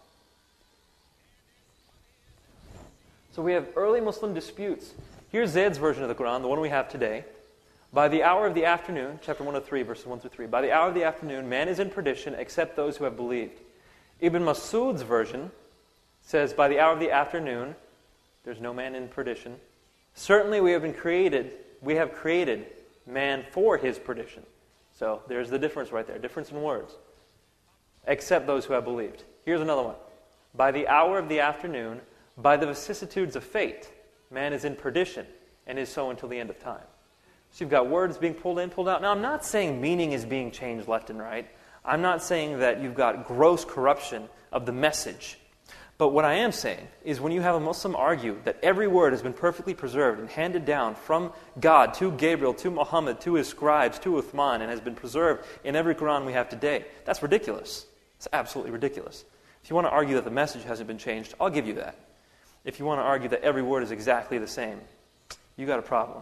So we have early Muslim disputes. Here's Zayd's version of the Quran, the one we have today. By the hour of the afternoon, chapter one oh three, verses one through three. By the hour of the afternoon, man is in perdition except those who have believed. Ibn Mas'ud's version says, by the hour of the afternoon, there's no man in perdition. Certainly we have been created, we have created man for his perdition. So there's the difference right there, difference in words. Except those who have believed. Here's another one. By the hour of the afternoon, by the vicissitudes of fate, man is in perdition and is so until the end of time. So you've got words being pulled in, pulled out. Now I'm not saying meaning is being changed left and right. I'm not saying that you've got gross corruption of the message. But what I am saying is when you have a Muslim argue that every word has been perfectly preserved and handed down from God to Gabriel, to Muhammad, to his scribes, to Uthman, and has been preserved in every Quran we have today, that's ridiculous. It's absolutely ridiculous. If you want to argue that the message hasn't been changed, I'll give you that. If you want to argue that every word is exactly the same, you got a problem.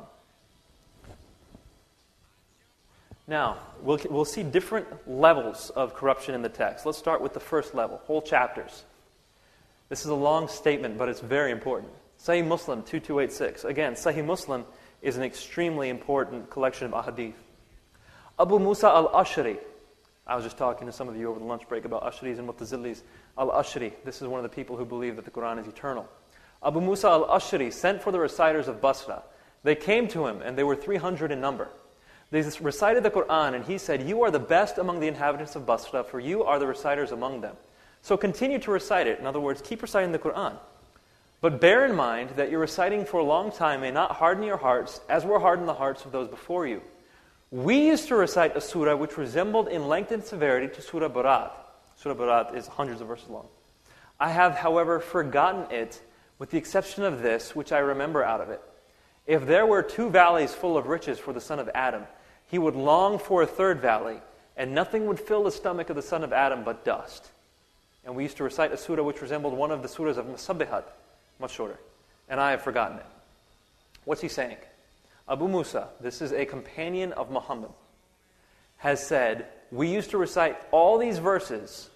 Now, we'll, we'll see different levels of corruption in the text. Let's start with the first level, whole chapters. This is a long statement, but it's very important. Sahih Muslim two two eight six. Again, Sahih Muslim is an extremely important collection of ahadith. Abu Musa al-Ash'ari. I was just talking to some of you over the lunch break about Ash'aris and Mu'tazilis. Al-Ash'ari, this is one of the people who believe that the Quran is eternal. Abu Musa al-Ash'ari sent for the reciters of Basra. They came to him, and they were three hundred in number. They recited the Quran, and he said, you are the best among the inhabitants of Basra, for you are the reciters among them. So continue to recite it. In other words, keep reciting the Quran. But bear in mind that your reciting for a long time may not harden your hearts, as were hardened the hearts of those before you. We used to recite a surah which resembled in length and severity to Surah Barat. Surah Barat is hundreds of verses long. I have, however, forgotten it, with the exception of this, which I remember out of it. If there were two valleys full of riches for the son of Adam, he would long for a third valley, and nothing would fill the stomach of the son of Adam but dust. And we used to recite a surah which resembled one of the surahs of Musabbihat, much shorter. And I have forgotten it. What's he saying? Abu Musa, this is a companion of Muhammad, has said, we used to recite all these verses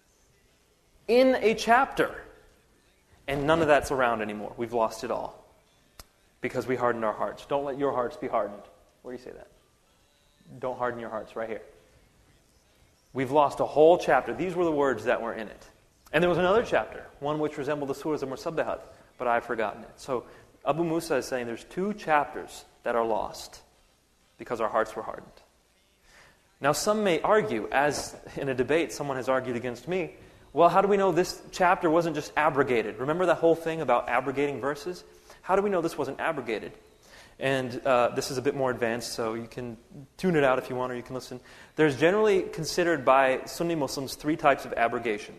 in a chapter, and none of that's around anymore. We've lost it all because we hardened our hearts. Don't let your hearts be hardened. Where do you say that? Don't harden your hearts, right here. We've lost a whole chapter. These were the words that were in it. And there was another chapter, one which resembled the surahs of Musabbihat, but I've forgotten it. So Abu Musa is saying there's two chapters that are lost because our hearts were hardened. Now some may argue, as in a debate someone has argued against me, well, how do we know this chapter wasn't just abrogated? Remember that whole thing about abrogating verses? How do we know this wasn't abrogated? And uh, this is a bit more advanced, so you can tune it out if you want, or you can listen. There's generally considered by Sunni Muslims three types of abrogation.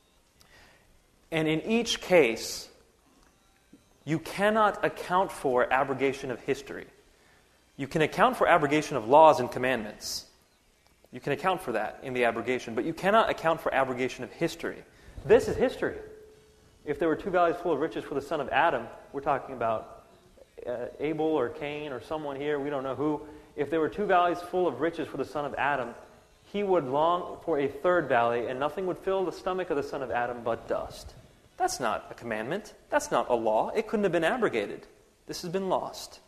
And in each case, you cannot account for abrogation of history. You can account for abrogation of laws and commandments. You can account for that in the abrogation, but you cannot account for abrogation of history. This is history. If there were two valleys full of riches for the son of Adam, we're talking about uh, Abel or Cain or someone here, we don't know who. If there were two valleys full of riches for the son of Adam, he would long for a third valley, and nothing would fill the stomach of the son of Adam but dust. That's not a commandment. That's not a law. It couldn't have been abrogated. This has been lost.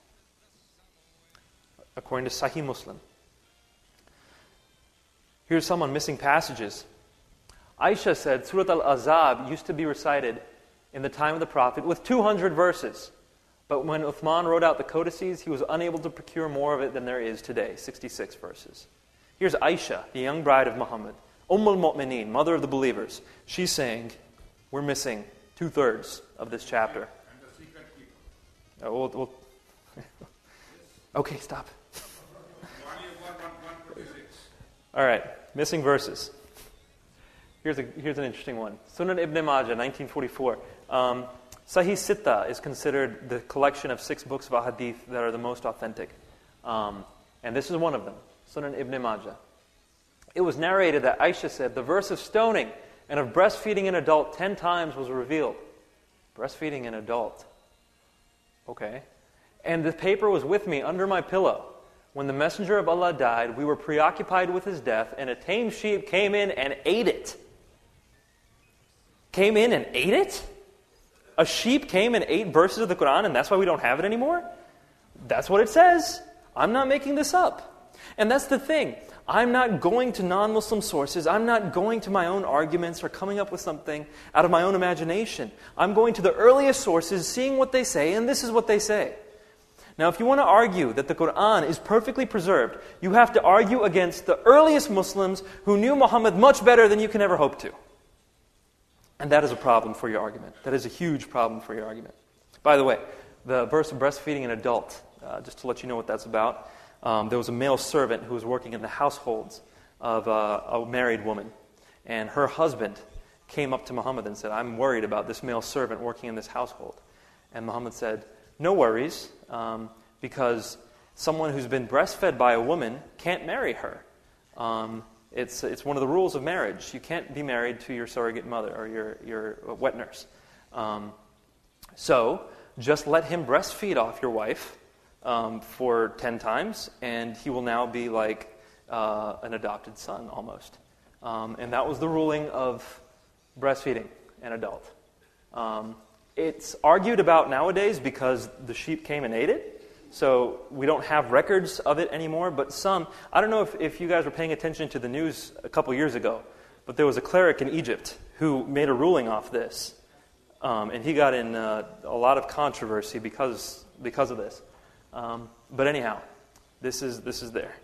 According to Sahih Muslim. Here's some on missing passages. Aisha said Surat Al-Azab used to be recited in the time of the Prophet with two hundred verses. But when Uthman wrote out the codices, he was unable to procure more of it than there is today, sixty-six verses. Here's Aisha, the young bride of Muhammad, Umm al-Mu'mineen, mother of the believers. She's saying, we're missing two-thirds of this chapter. And the secret keeper. Uh, we'll, we'll okay, stop. All right, missing verses. Here's a here's an interesting one. Sunan Ibn Majah, nineteen forty-four. Um, Sahih Sitta is considered the collection of six books of ahadith that are the most authentic. Um, and this is one of them, Sunan Ibn Majah. It was narrated that Aisha said, the verse of stoning and of breastfeeding an adult ten times was revealed. Breastfeeding an adult. Okay. And the paper was with me under my pillow. When the messenger of Allah died, we were preoccupied with his death, and a tame sheep came in and ate it. Came in and ate it? A sheep came and ate verses of the Quran, and that's why we don't have it anymore? That's what it says. I'm not making this up. And that's the thing. I'm not going to non-Muslim sources. I'm not going to my own arguments or coming up with something out of my own imagination. I'm going to the earliest sources, seeing what they say, and this is what they say. Now, if you want to argue that the Quran is perfectly preserved, you have to argue against the earliest Muslims who knew Muhammad much better than you can ever hope to. And that is a problem for your argument. That is a huge problem for your argument. By the way, the verse of breastfeeding an adult, uh, just to let you know what that's about, um, there was a male servant who was working in the households of uh, a married woman. And her husband came up to Muhammad and said, I'm worried about this male servant working in this household. And Muhammad said, no worries, um, because someone who's been breastfed by a woman can't marry her. Um, it's it's one of the rules of marriage. You can't be married to your surrogate mother or your, your wet nurse. Um, so just let him breastfeed off your wife um, for ten times, and he will now be like uh, an adopted son almost. Um, and that was the ruling of breastfeeding an adult. Um, It's argued about nowadays because the sheep came and ate it. So we don't have records of it anymore. But some, I don't know if, if you guys were paying attention to the news a couple years ago, but there was a cleric in Egypt who made a ruling off this. Um, and he got in uh, a lot of controversy because because of this. Um, but anyhow, this is this is there.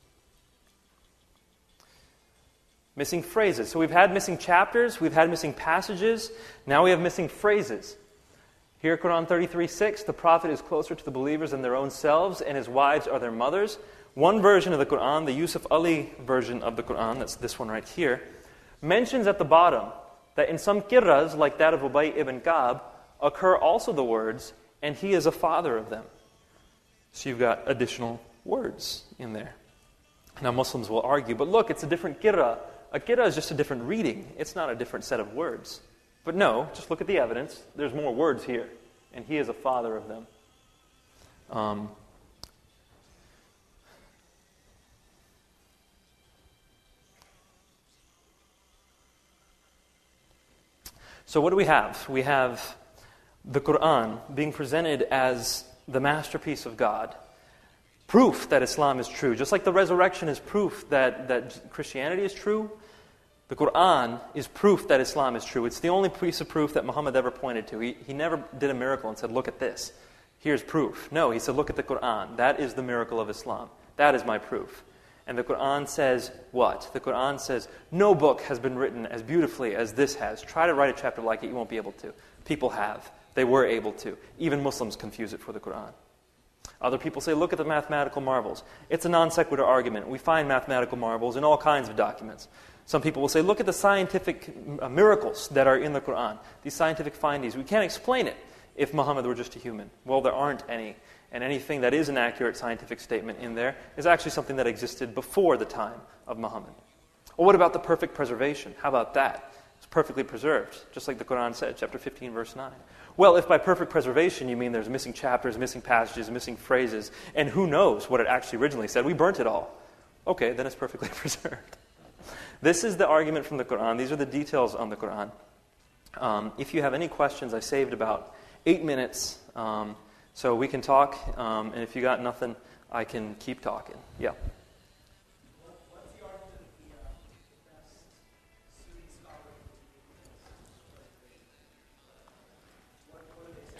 Missing phrases. So we've had missing chapters, we've had missing passages, now we have missing phrases. Here, Quran thirty-three six, the Prophet is closer to the believers than their own selves, and his wives are their mothers. One version of the Quran, the Yusuf Ali version of the Quran, that's this one right here, mentions at the bottom that in some qirras, like that of Ubay ibn Ka'b, occur also the words, and he is a father of them. So you've got additional words in there. Now Muslims will argue, but look, it's a different qirra. A qirra is just a different reading. It's not a different set of words. But no, just look at the evidence. There's more words here, and he is a father of them. Um, so what do we have? We have the Quran being presented as the masterpiece of God. Proof that Islam is true. Just like the resurrection is proof that, that Christianity is true, the Quran is proof that Islam is true. It's the only piece of proof that Muhammad ever pointed to. He, he never did a miracle and said, look at this. Here's proof. No, he said, look at the Quran. That is the miracle of Islam. That is my proof. And the Quran says what? The Quran says, no book has been written as beautifully as this has. Try to write a chapter like it, you won't be able to. People have. They were able to. Even Muslims confuse it for the Quran. Other people say, look at the mathematical marvels. It's a non sequitur argument. We find mathematical marvels in all kinds of documents. Some people will say, look at the scientific uh, miracles that are in the Quran. These scientific findings. We can't explain it if Muhammad were just a human. Well, there aren't any. And anything that is an accurate scientific statement in there is actually something that existed before the time of Muhammad. Well, what about the perfect preservation? How about that? It's perfectly preserved, just like the Quran said, chapter fifteen, verse nine. Well, if by perfect preservation you mean there's missing chapters, missing passages, missing phrases, and who knows what it actually originally said, we burnt it all. Okay, then it's perfectly preserved. This is the argument from the Quran. These are the details on the Quran. Um, if you have any questions, I saved about eight minutes, um, so we can talk, um, and if you got nothing, I can keep talking. Yeah. What's the argument of the, uh, the best Sunni scholar? What, what do they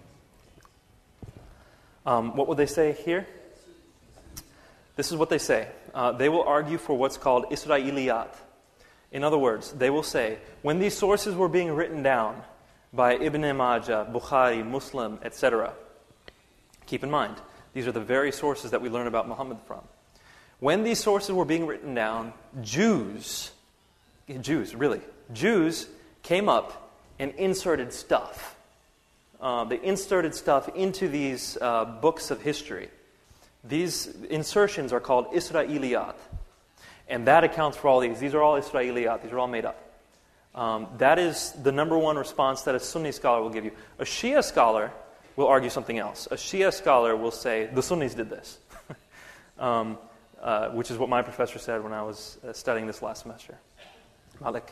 say? Um, what would they say here? This is what they say. Uh, they will argue for what's called Isra'iliyat. In other words, they will say, when these sources were being written down by Ibn Majah, Bukhari, Muslim, et cetera, keep in mind, these are the very sources that we learn about Muhammad from. When these sources were being written down, Jews, Jews, really, Jews came up and inserted stuff. Uh, they inserted stuff into these uh, books of history. These insertions are called Isra'iliyat. And that accounts for all these. These are all Isra'iliyat. These are all made up. Um, that is the number one response that a Sunni scholar will give you. A Shia scholar will argue something else. A Shia scholar will say, the Sunnis did this. um, uh, which is what my professor said when I was uh, studying this last semester. Malik.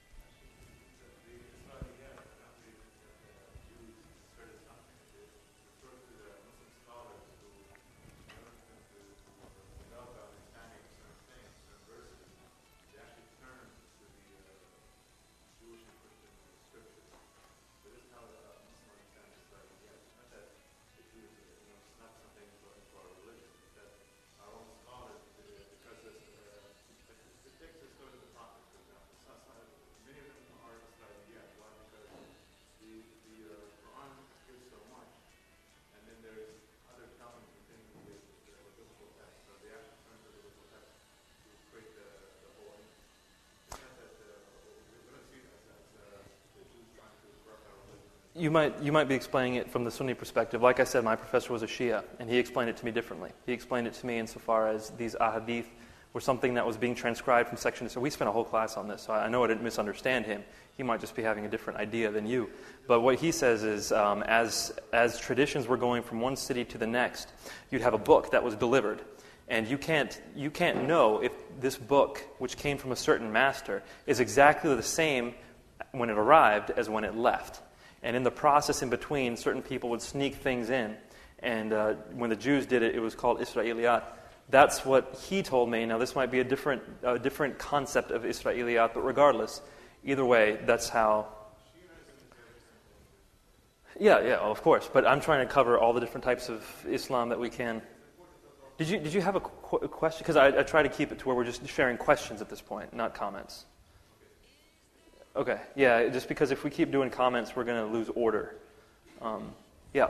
You might you might be explaining it from the Sunni perspective. Like I said, my professor was a Shia, and he explained it to me differently. He explained it to me insofar as these ahadith were something that was being transcribed from section to section. We spent a whole class on this, so I know I didn't misunderstand him. He might just be having a different idea than you. But what he says is, um, as as traditions were going from one city to the next, you'd have a book that was delivered. And you can't you can't know if this book, which came from a certain master, is exactly the same when it arrived as when it left. And in the process in between, certain people would sneak things in. And uh, when the Jews did it, it was called Isra'iliyat. That's what he told me. Now, this might be a different a different concept of Isra'iliyat, but regardless, either way, that's how... Yeah, yeah, of course. But I'm trying to cover all the different types of Islam that we can. Did you did you have a, qu- a question? Because I, I try to keep it to where we're just sharing questions at this point, not comments. Okay, yeah, just because if we keep doing comments, we're going to lose order. Um, yeah.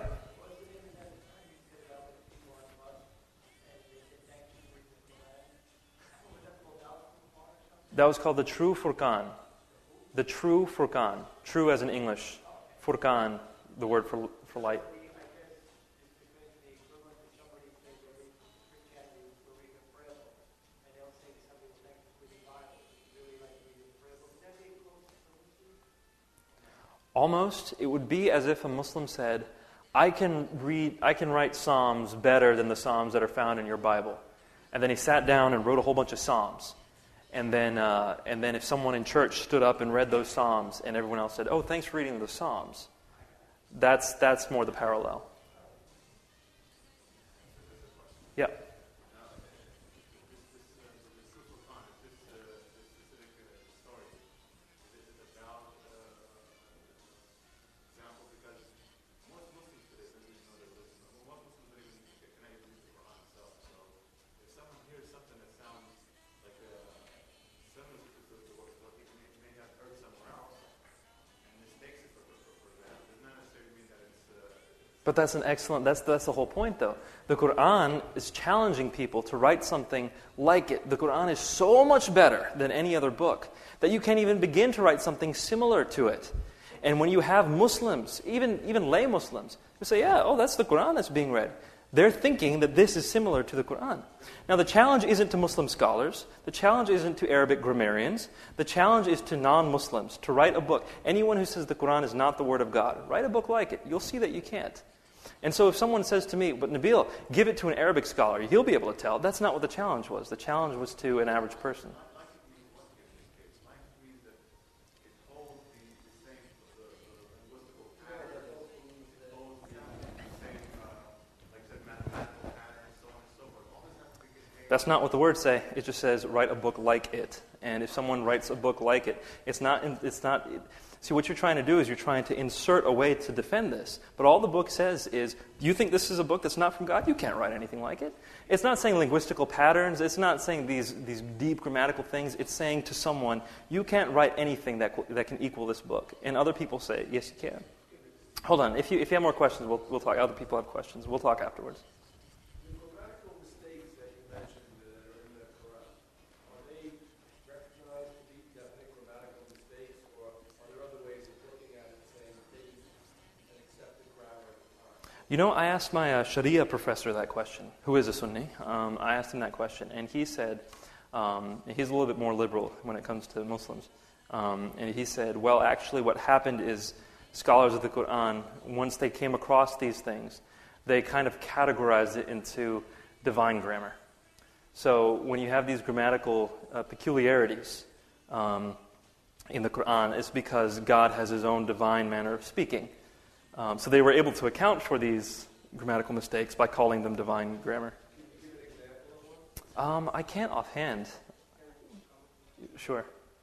That was called the True Furqan. The True Furqan. True as in English. Furqan, the word for for light. Almost, it would be as if a Muslim said, I can read, I can write Psalms better than the Psalms that are found in your Bible. And then he sat down and wrote a whole bunch of Psalms. And then, uh, and then if someone in church stood up and read those Psalms, and everyone else said, oh, thanks for reading the Psalms, that's that's more the parallel. Yeah. But that's an excellent, that's, that's the whole point though. The Quran is challenging people to write something like it. The Quran is so much better than any other book that you can't even begin to write something similar to it. And when you have Muslims, even, even lay Muslims, who say, yeah, oh, that's the Quran that's being read. They're thinking that this is similar to the Quran. Now the challenge isn't to Muslim scholars. The challenge isn't to Arabic grammarians. The challenge is to non-Muslims to write a book. Anyone who says the Quran is not the Word of God, write a book like it. You'll see that you can't. And so if someone says to me, but Nabil, give it to an Arabic scholar, he'll be able to tell. That's not what the challenge was. The challenge was to an average person. That's not what the words say. It just says, write a book like it. And if someone writes a book like it, it's not... It's not see, what you're trying to do is you're trying to insert a way to defend this. But all the book says is, you think this is a book that's not from God? You can't write anything like it. It's not saying linguistical patterns. It's not saying these, these deep grammatical things. It's saying to someone, you can't write anything that that can equal this book. And other people say, yes, you can. Hold on. If you, if you have more questions, we'll, we'll talk. Other people have questions. We'll talk afterwards. You know, I asked my uh, Sharia professor that question, who is a Sunni. Um, I asked him that question, and he said, um, he's a little bit more liberal when it comes to Muslims. Um, and he said, well, actually what happened is scholars of the Quran, once they came across these things, they kind of categorized it into divine grammar. So when you have these grammatical uh, peculiarities um, in the Quran, it's because God has His own divine manner of speaking. Um, so they were able to account for these grammatical mistakes by calling them divine grammar. Um, I can't offhand. Sure.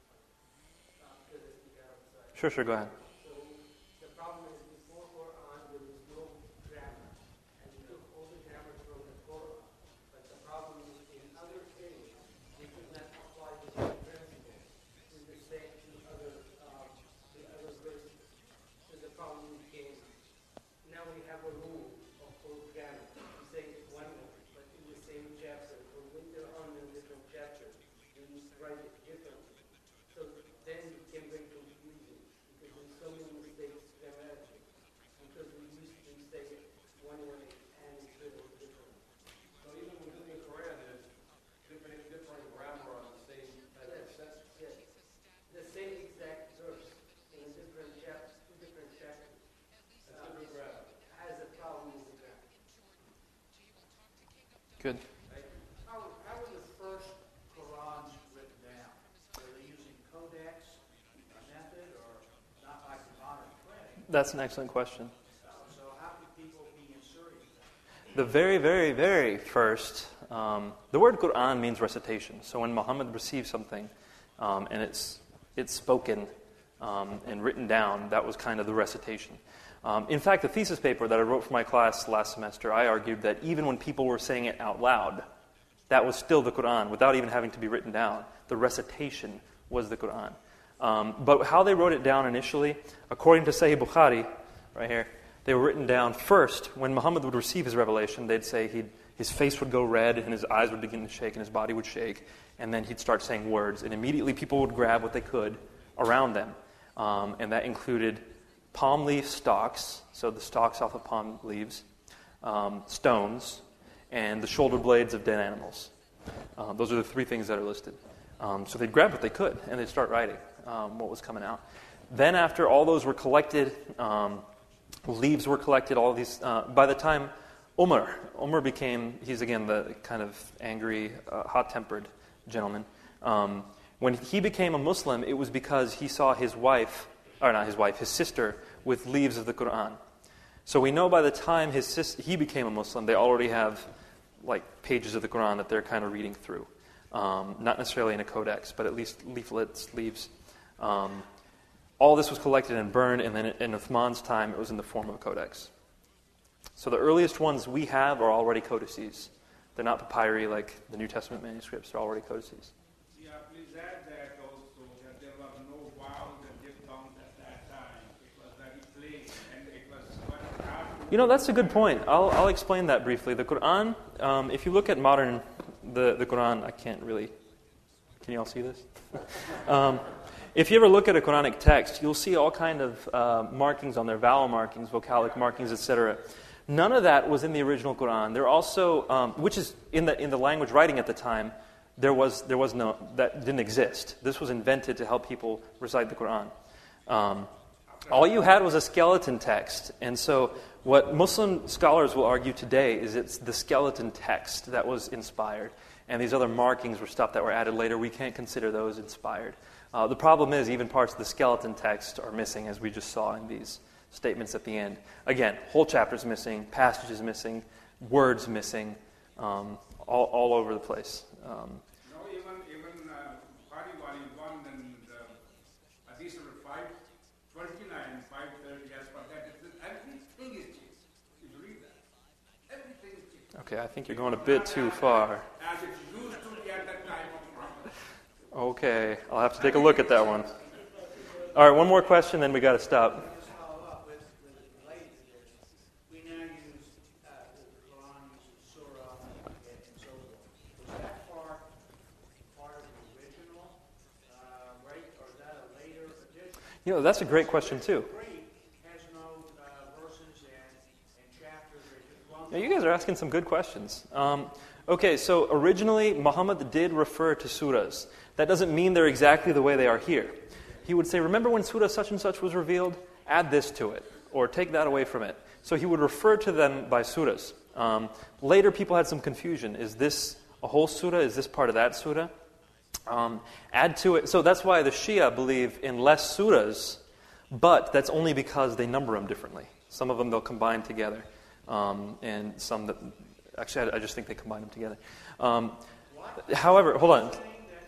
Sure, sure, go ahead. The problem is before Quran there was no grammar, and we took all the grammar from the Quran. But the problem is in other areas we could not apply the same principles in the same to other um, to other verses. So the problem became now we have a rule of full grammar. We say one word, but in the same chapter, or later on in a different chapter, we write it differently. So then it can bring confusion because there's so many mistakes grammatically. Because we used to say it one way and it's written differently. So even within the Quran, there's different, different grammar on the same type of sentence. Yes. The same exact verse in a different chapter, two different chapters. That's different grammar. Has a problem with the grammar. Good. How, how were the first Qurans written down? Were they using codex method or not like the modern printing? That's an excellent question. So, so how could people be inserting them? The very, very, very first, um, the word Quran means recitation. So when Muhammad received something um, and it's it's spoken um, and written down, that was kind of the recitation. Um, in fact, the thesis paper that I wrote for my class last semester, I argued that even when people were saying it out loud, that was still the Quran, without even having to be written down. The recitation was the Quran. Um, but how they wrote it down initially, according to Sahih Bukhari, right here, They were written down first. When Muhammad would receive his revelation, they'd say he'd, his face would go red and his eyes would begin to shake and his body would shake. And then he'd start saying words. And immediately people would grab what they could around them. Um, and that included palm leaf stalks, so the stalks off of palm leaves, um, stones, and the shoulder blades of dead animals. Um, those are the three things that are listed. Um, so they'd grab what they could and they'd start writing um, what was coming out. Then after all those were collected, um, leaves were collected, all of these, uh, by the time Umar, Umar became, he's again the kind of angry, uh, hot-tempered gentleman. Um, when he became a Muslim, it was because he saw his wife, or not his wife, his sister, with leaves of the Quran. So we know by the time his sis- he became a Muslim, they already have like pages of the Quran that they're kind of reading through. Um, not necessarily in a codex, but at least leaflets, leaves. Um, all this was collected and burned, and then in Uthman's time, it was in the form of a codex. So the earliest ones we have are already codices. They're not papyri like the New Testament manuscripts. They're already codices. Yeah, please add that also, that there were no vowels and diphthongs at that time. It was very plain, and it was quite hard. You know, that's a good point. I'll, I'll explain that briefly. The Quran, um, if you look at modern, the, the Quran, I can't really, can you all see this? um, if you ever look at a Quranic text, you'll see all kind of uh, markings on there, vowel markings, vocalic markings, et cetera. None of that was in the original Quran. There also, um, which is in the in the language writing at the time, there was there was no that didn't exist. This was invented to help people recite the Quran. Um, all you had was a skeleton text, and so what Muslim scholars will argue today is it's the skeleton text that was inspired, and these other markings were stuff that were added later. We can't consider those inspired. Uh, the problem is even parts of the skeleton text are missing, as we just saw in these statements at the end. Again, whole chapters missing, passages missing, words missing, um, all, all over the place. Um, No, even even uh, Bukhari volume one and uh, Hadith number five twenty-nine, five thirty, as per that, it's, everything is changed. You read that. Everything is changed. okay, I think you're going a bit too far. As it used to be at that time of Muhammad. Okay, I'll have to take a look at that one. All right, one more question, then we got to stop. Just follow up with, with related to this. We now use, uh, the Quran uses surah and, and so forth. Was that part, part of the original, uh, right, or is that a later addition? You know, that's a great question, too. Greek has no, uh, verses and, and chapters, or just one. Yeah, you guys are asking some good questions. Um, okay, so originally, Muhammad did refer to surahs. That doesn't mean they're exactly the way they are here. He would say, remember when surah such and such was revealed? Add this to it, or take that away from it. So he would refer to them by surahs. Um, later, people had some confusion. Is this a whole surah? Is this part of that surah? Um, add to it. So that's why the Shia believe in less surahs, but that's only because they number them differently. Some of them they'll combine together, um, and some that actually I, I just think they combine them together. Um, however, hold on.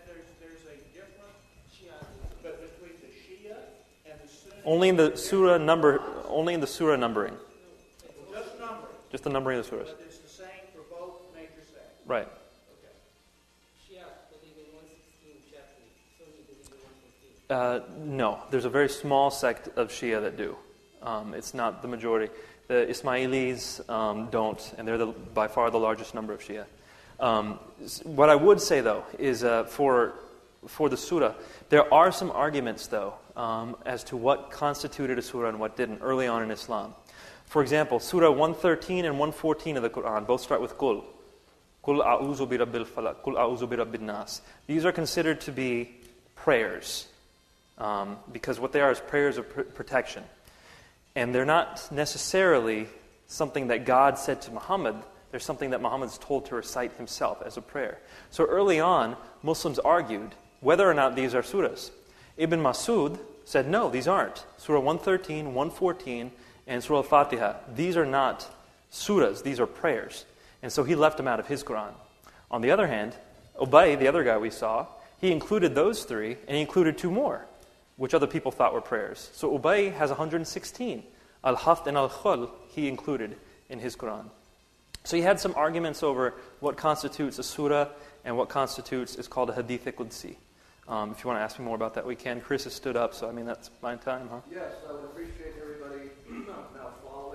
Only in the surah number, only in the surah numbering. Just numbering, Just the numbering of the surahs. but it's the same for both major sects. Right. Shia believe in one sixteen chapters, Sunni believe in one fifteen. Uh, no, there's a very small sect of Shia that do. Um, it's not the majority. The Ismailis um, don't, and they're the, by far the largest number of Shia. Um, s- what I would say, though, is uh, for for the surah, there are some arguments, though, um, as to what constituted a surah and what didn't early on in Islam. For example, Surah one thirteen and one fourteen of the Quran both start with Qul. Qul a'udhu bi rabbil falaq, Qul a'udhu bi rabbin nas. These are considered to be prayers, um, because what they are is prayers of pr- protection. And they're not necessarily something that God said to Muhammad. They're something that Muhammad's told to recite himself as a prayer. So early on, Muslims argued whether or not these are surahs. Ibn Masud said, no, these aren't. Surah one thirteen, one fourteen, and Surah Al-Fatiha. These are not surahs, these are prayers. And so he left them out of his Quran. On the other hand, Ubay, the other guy we saw, he included those three, and he included two more, which other people thought were prayers. So Ubay has one hundred sixteen. Al-Haft and Al-Khul, he included in his Quran. So he had some arguments over what constitutes a surah and what constitutes is called a hadith qudsi. Um, if you want to ask me more about that, we can. Chris has stood up, so I mean, that's my time, huh? Yes, I would appreciate everybody now following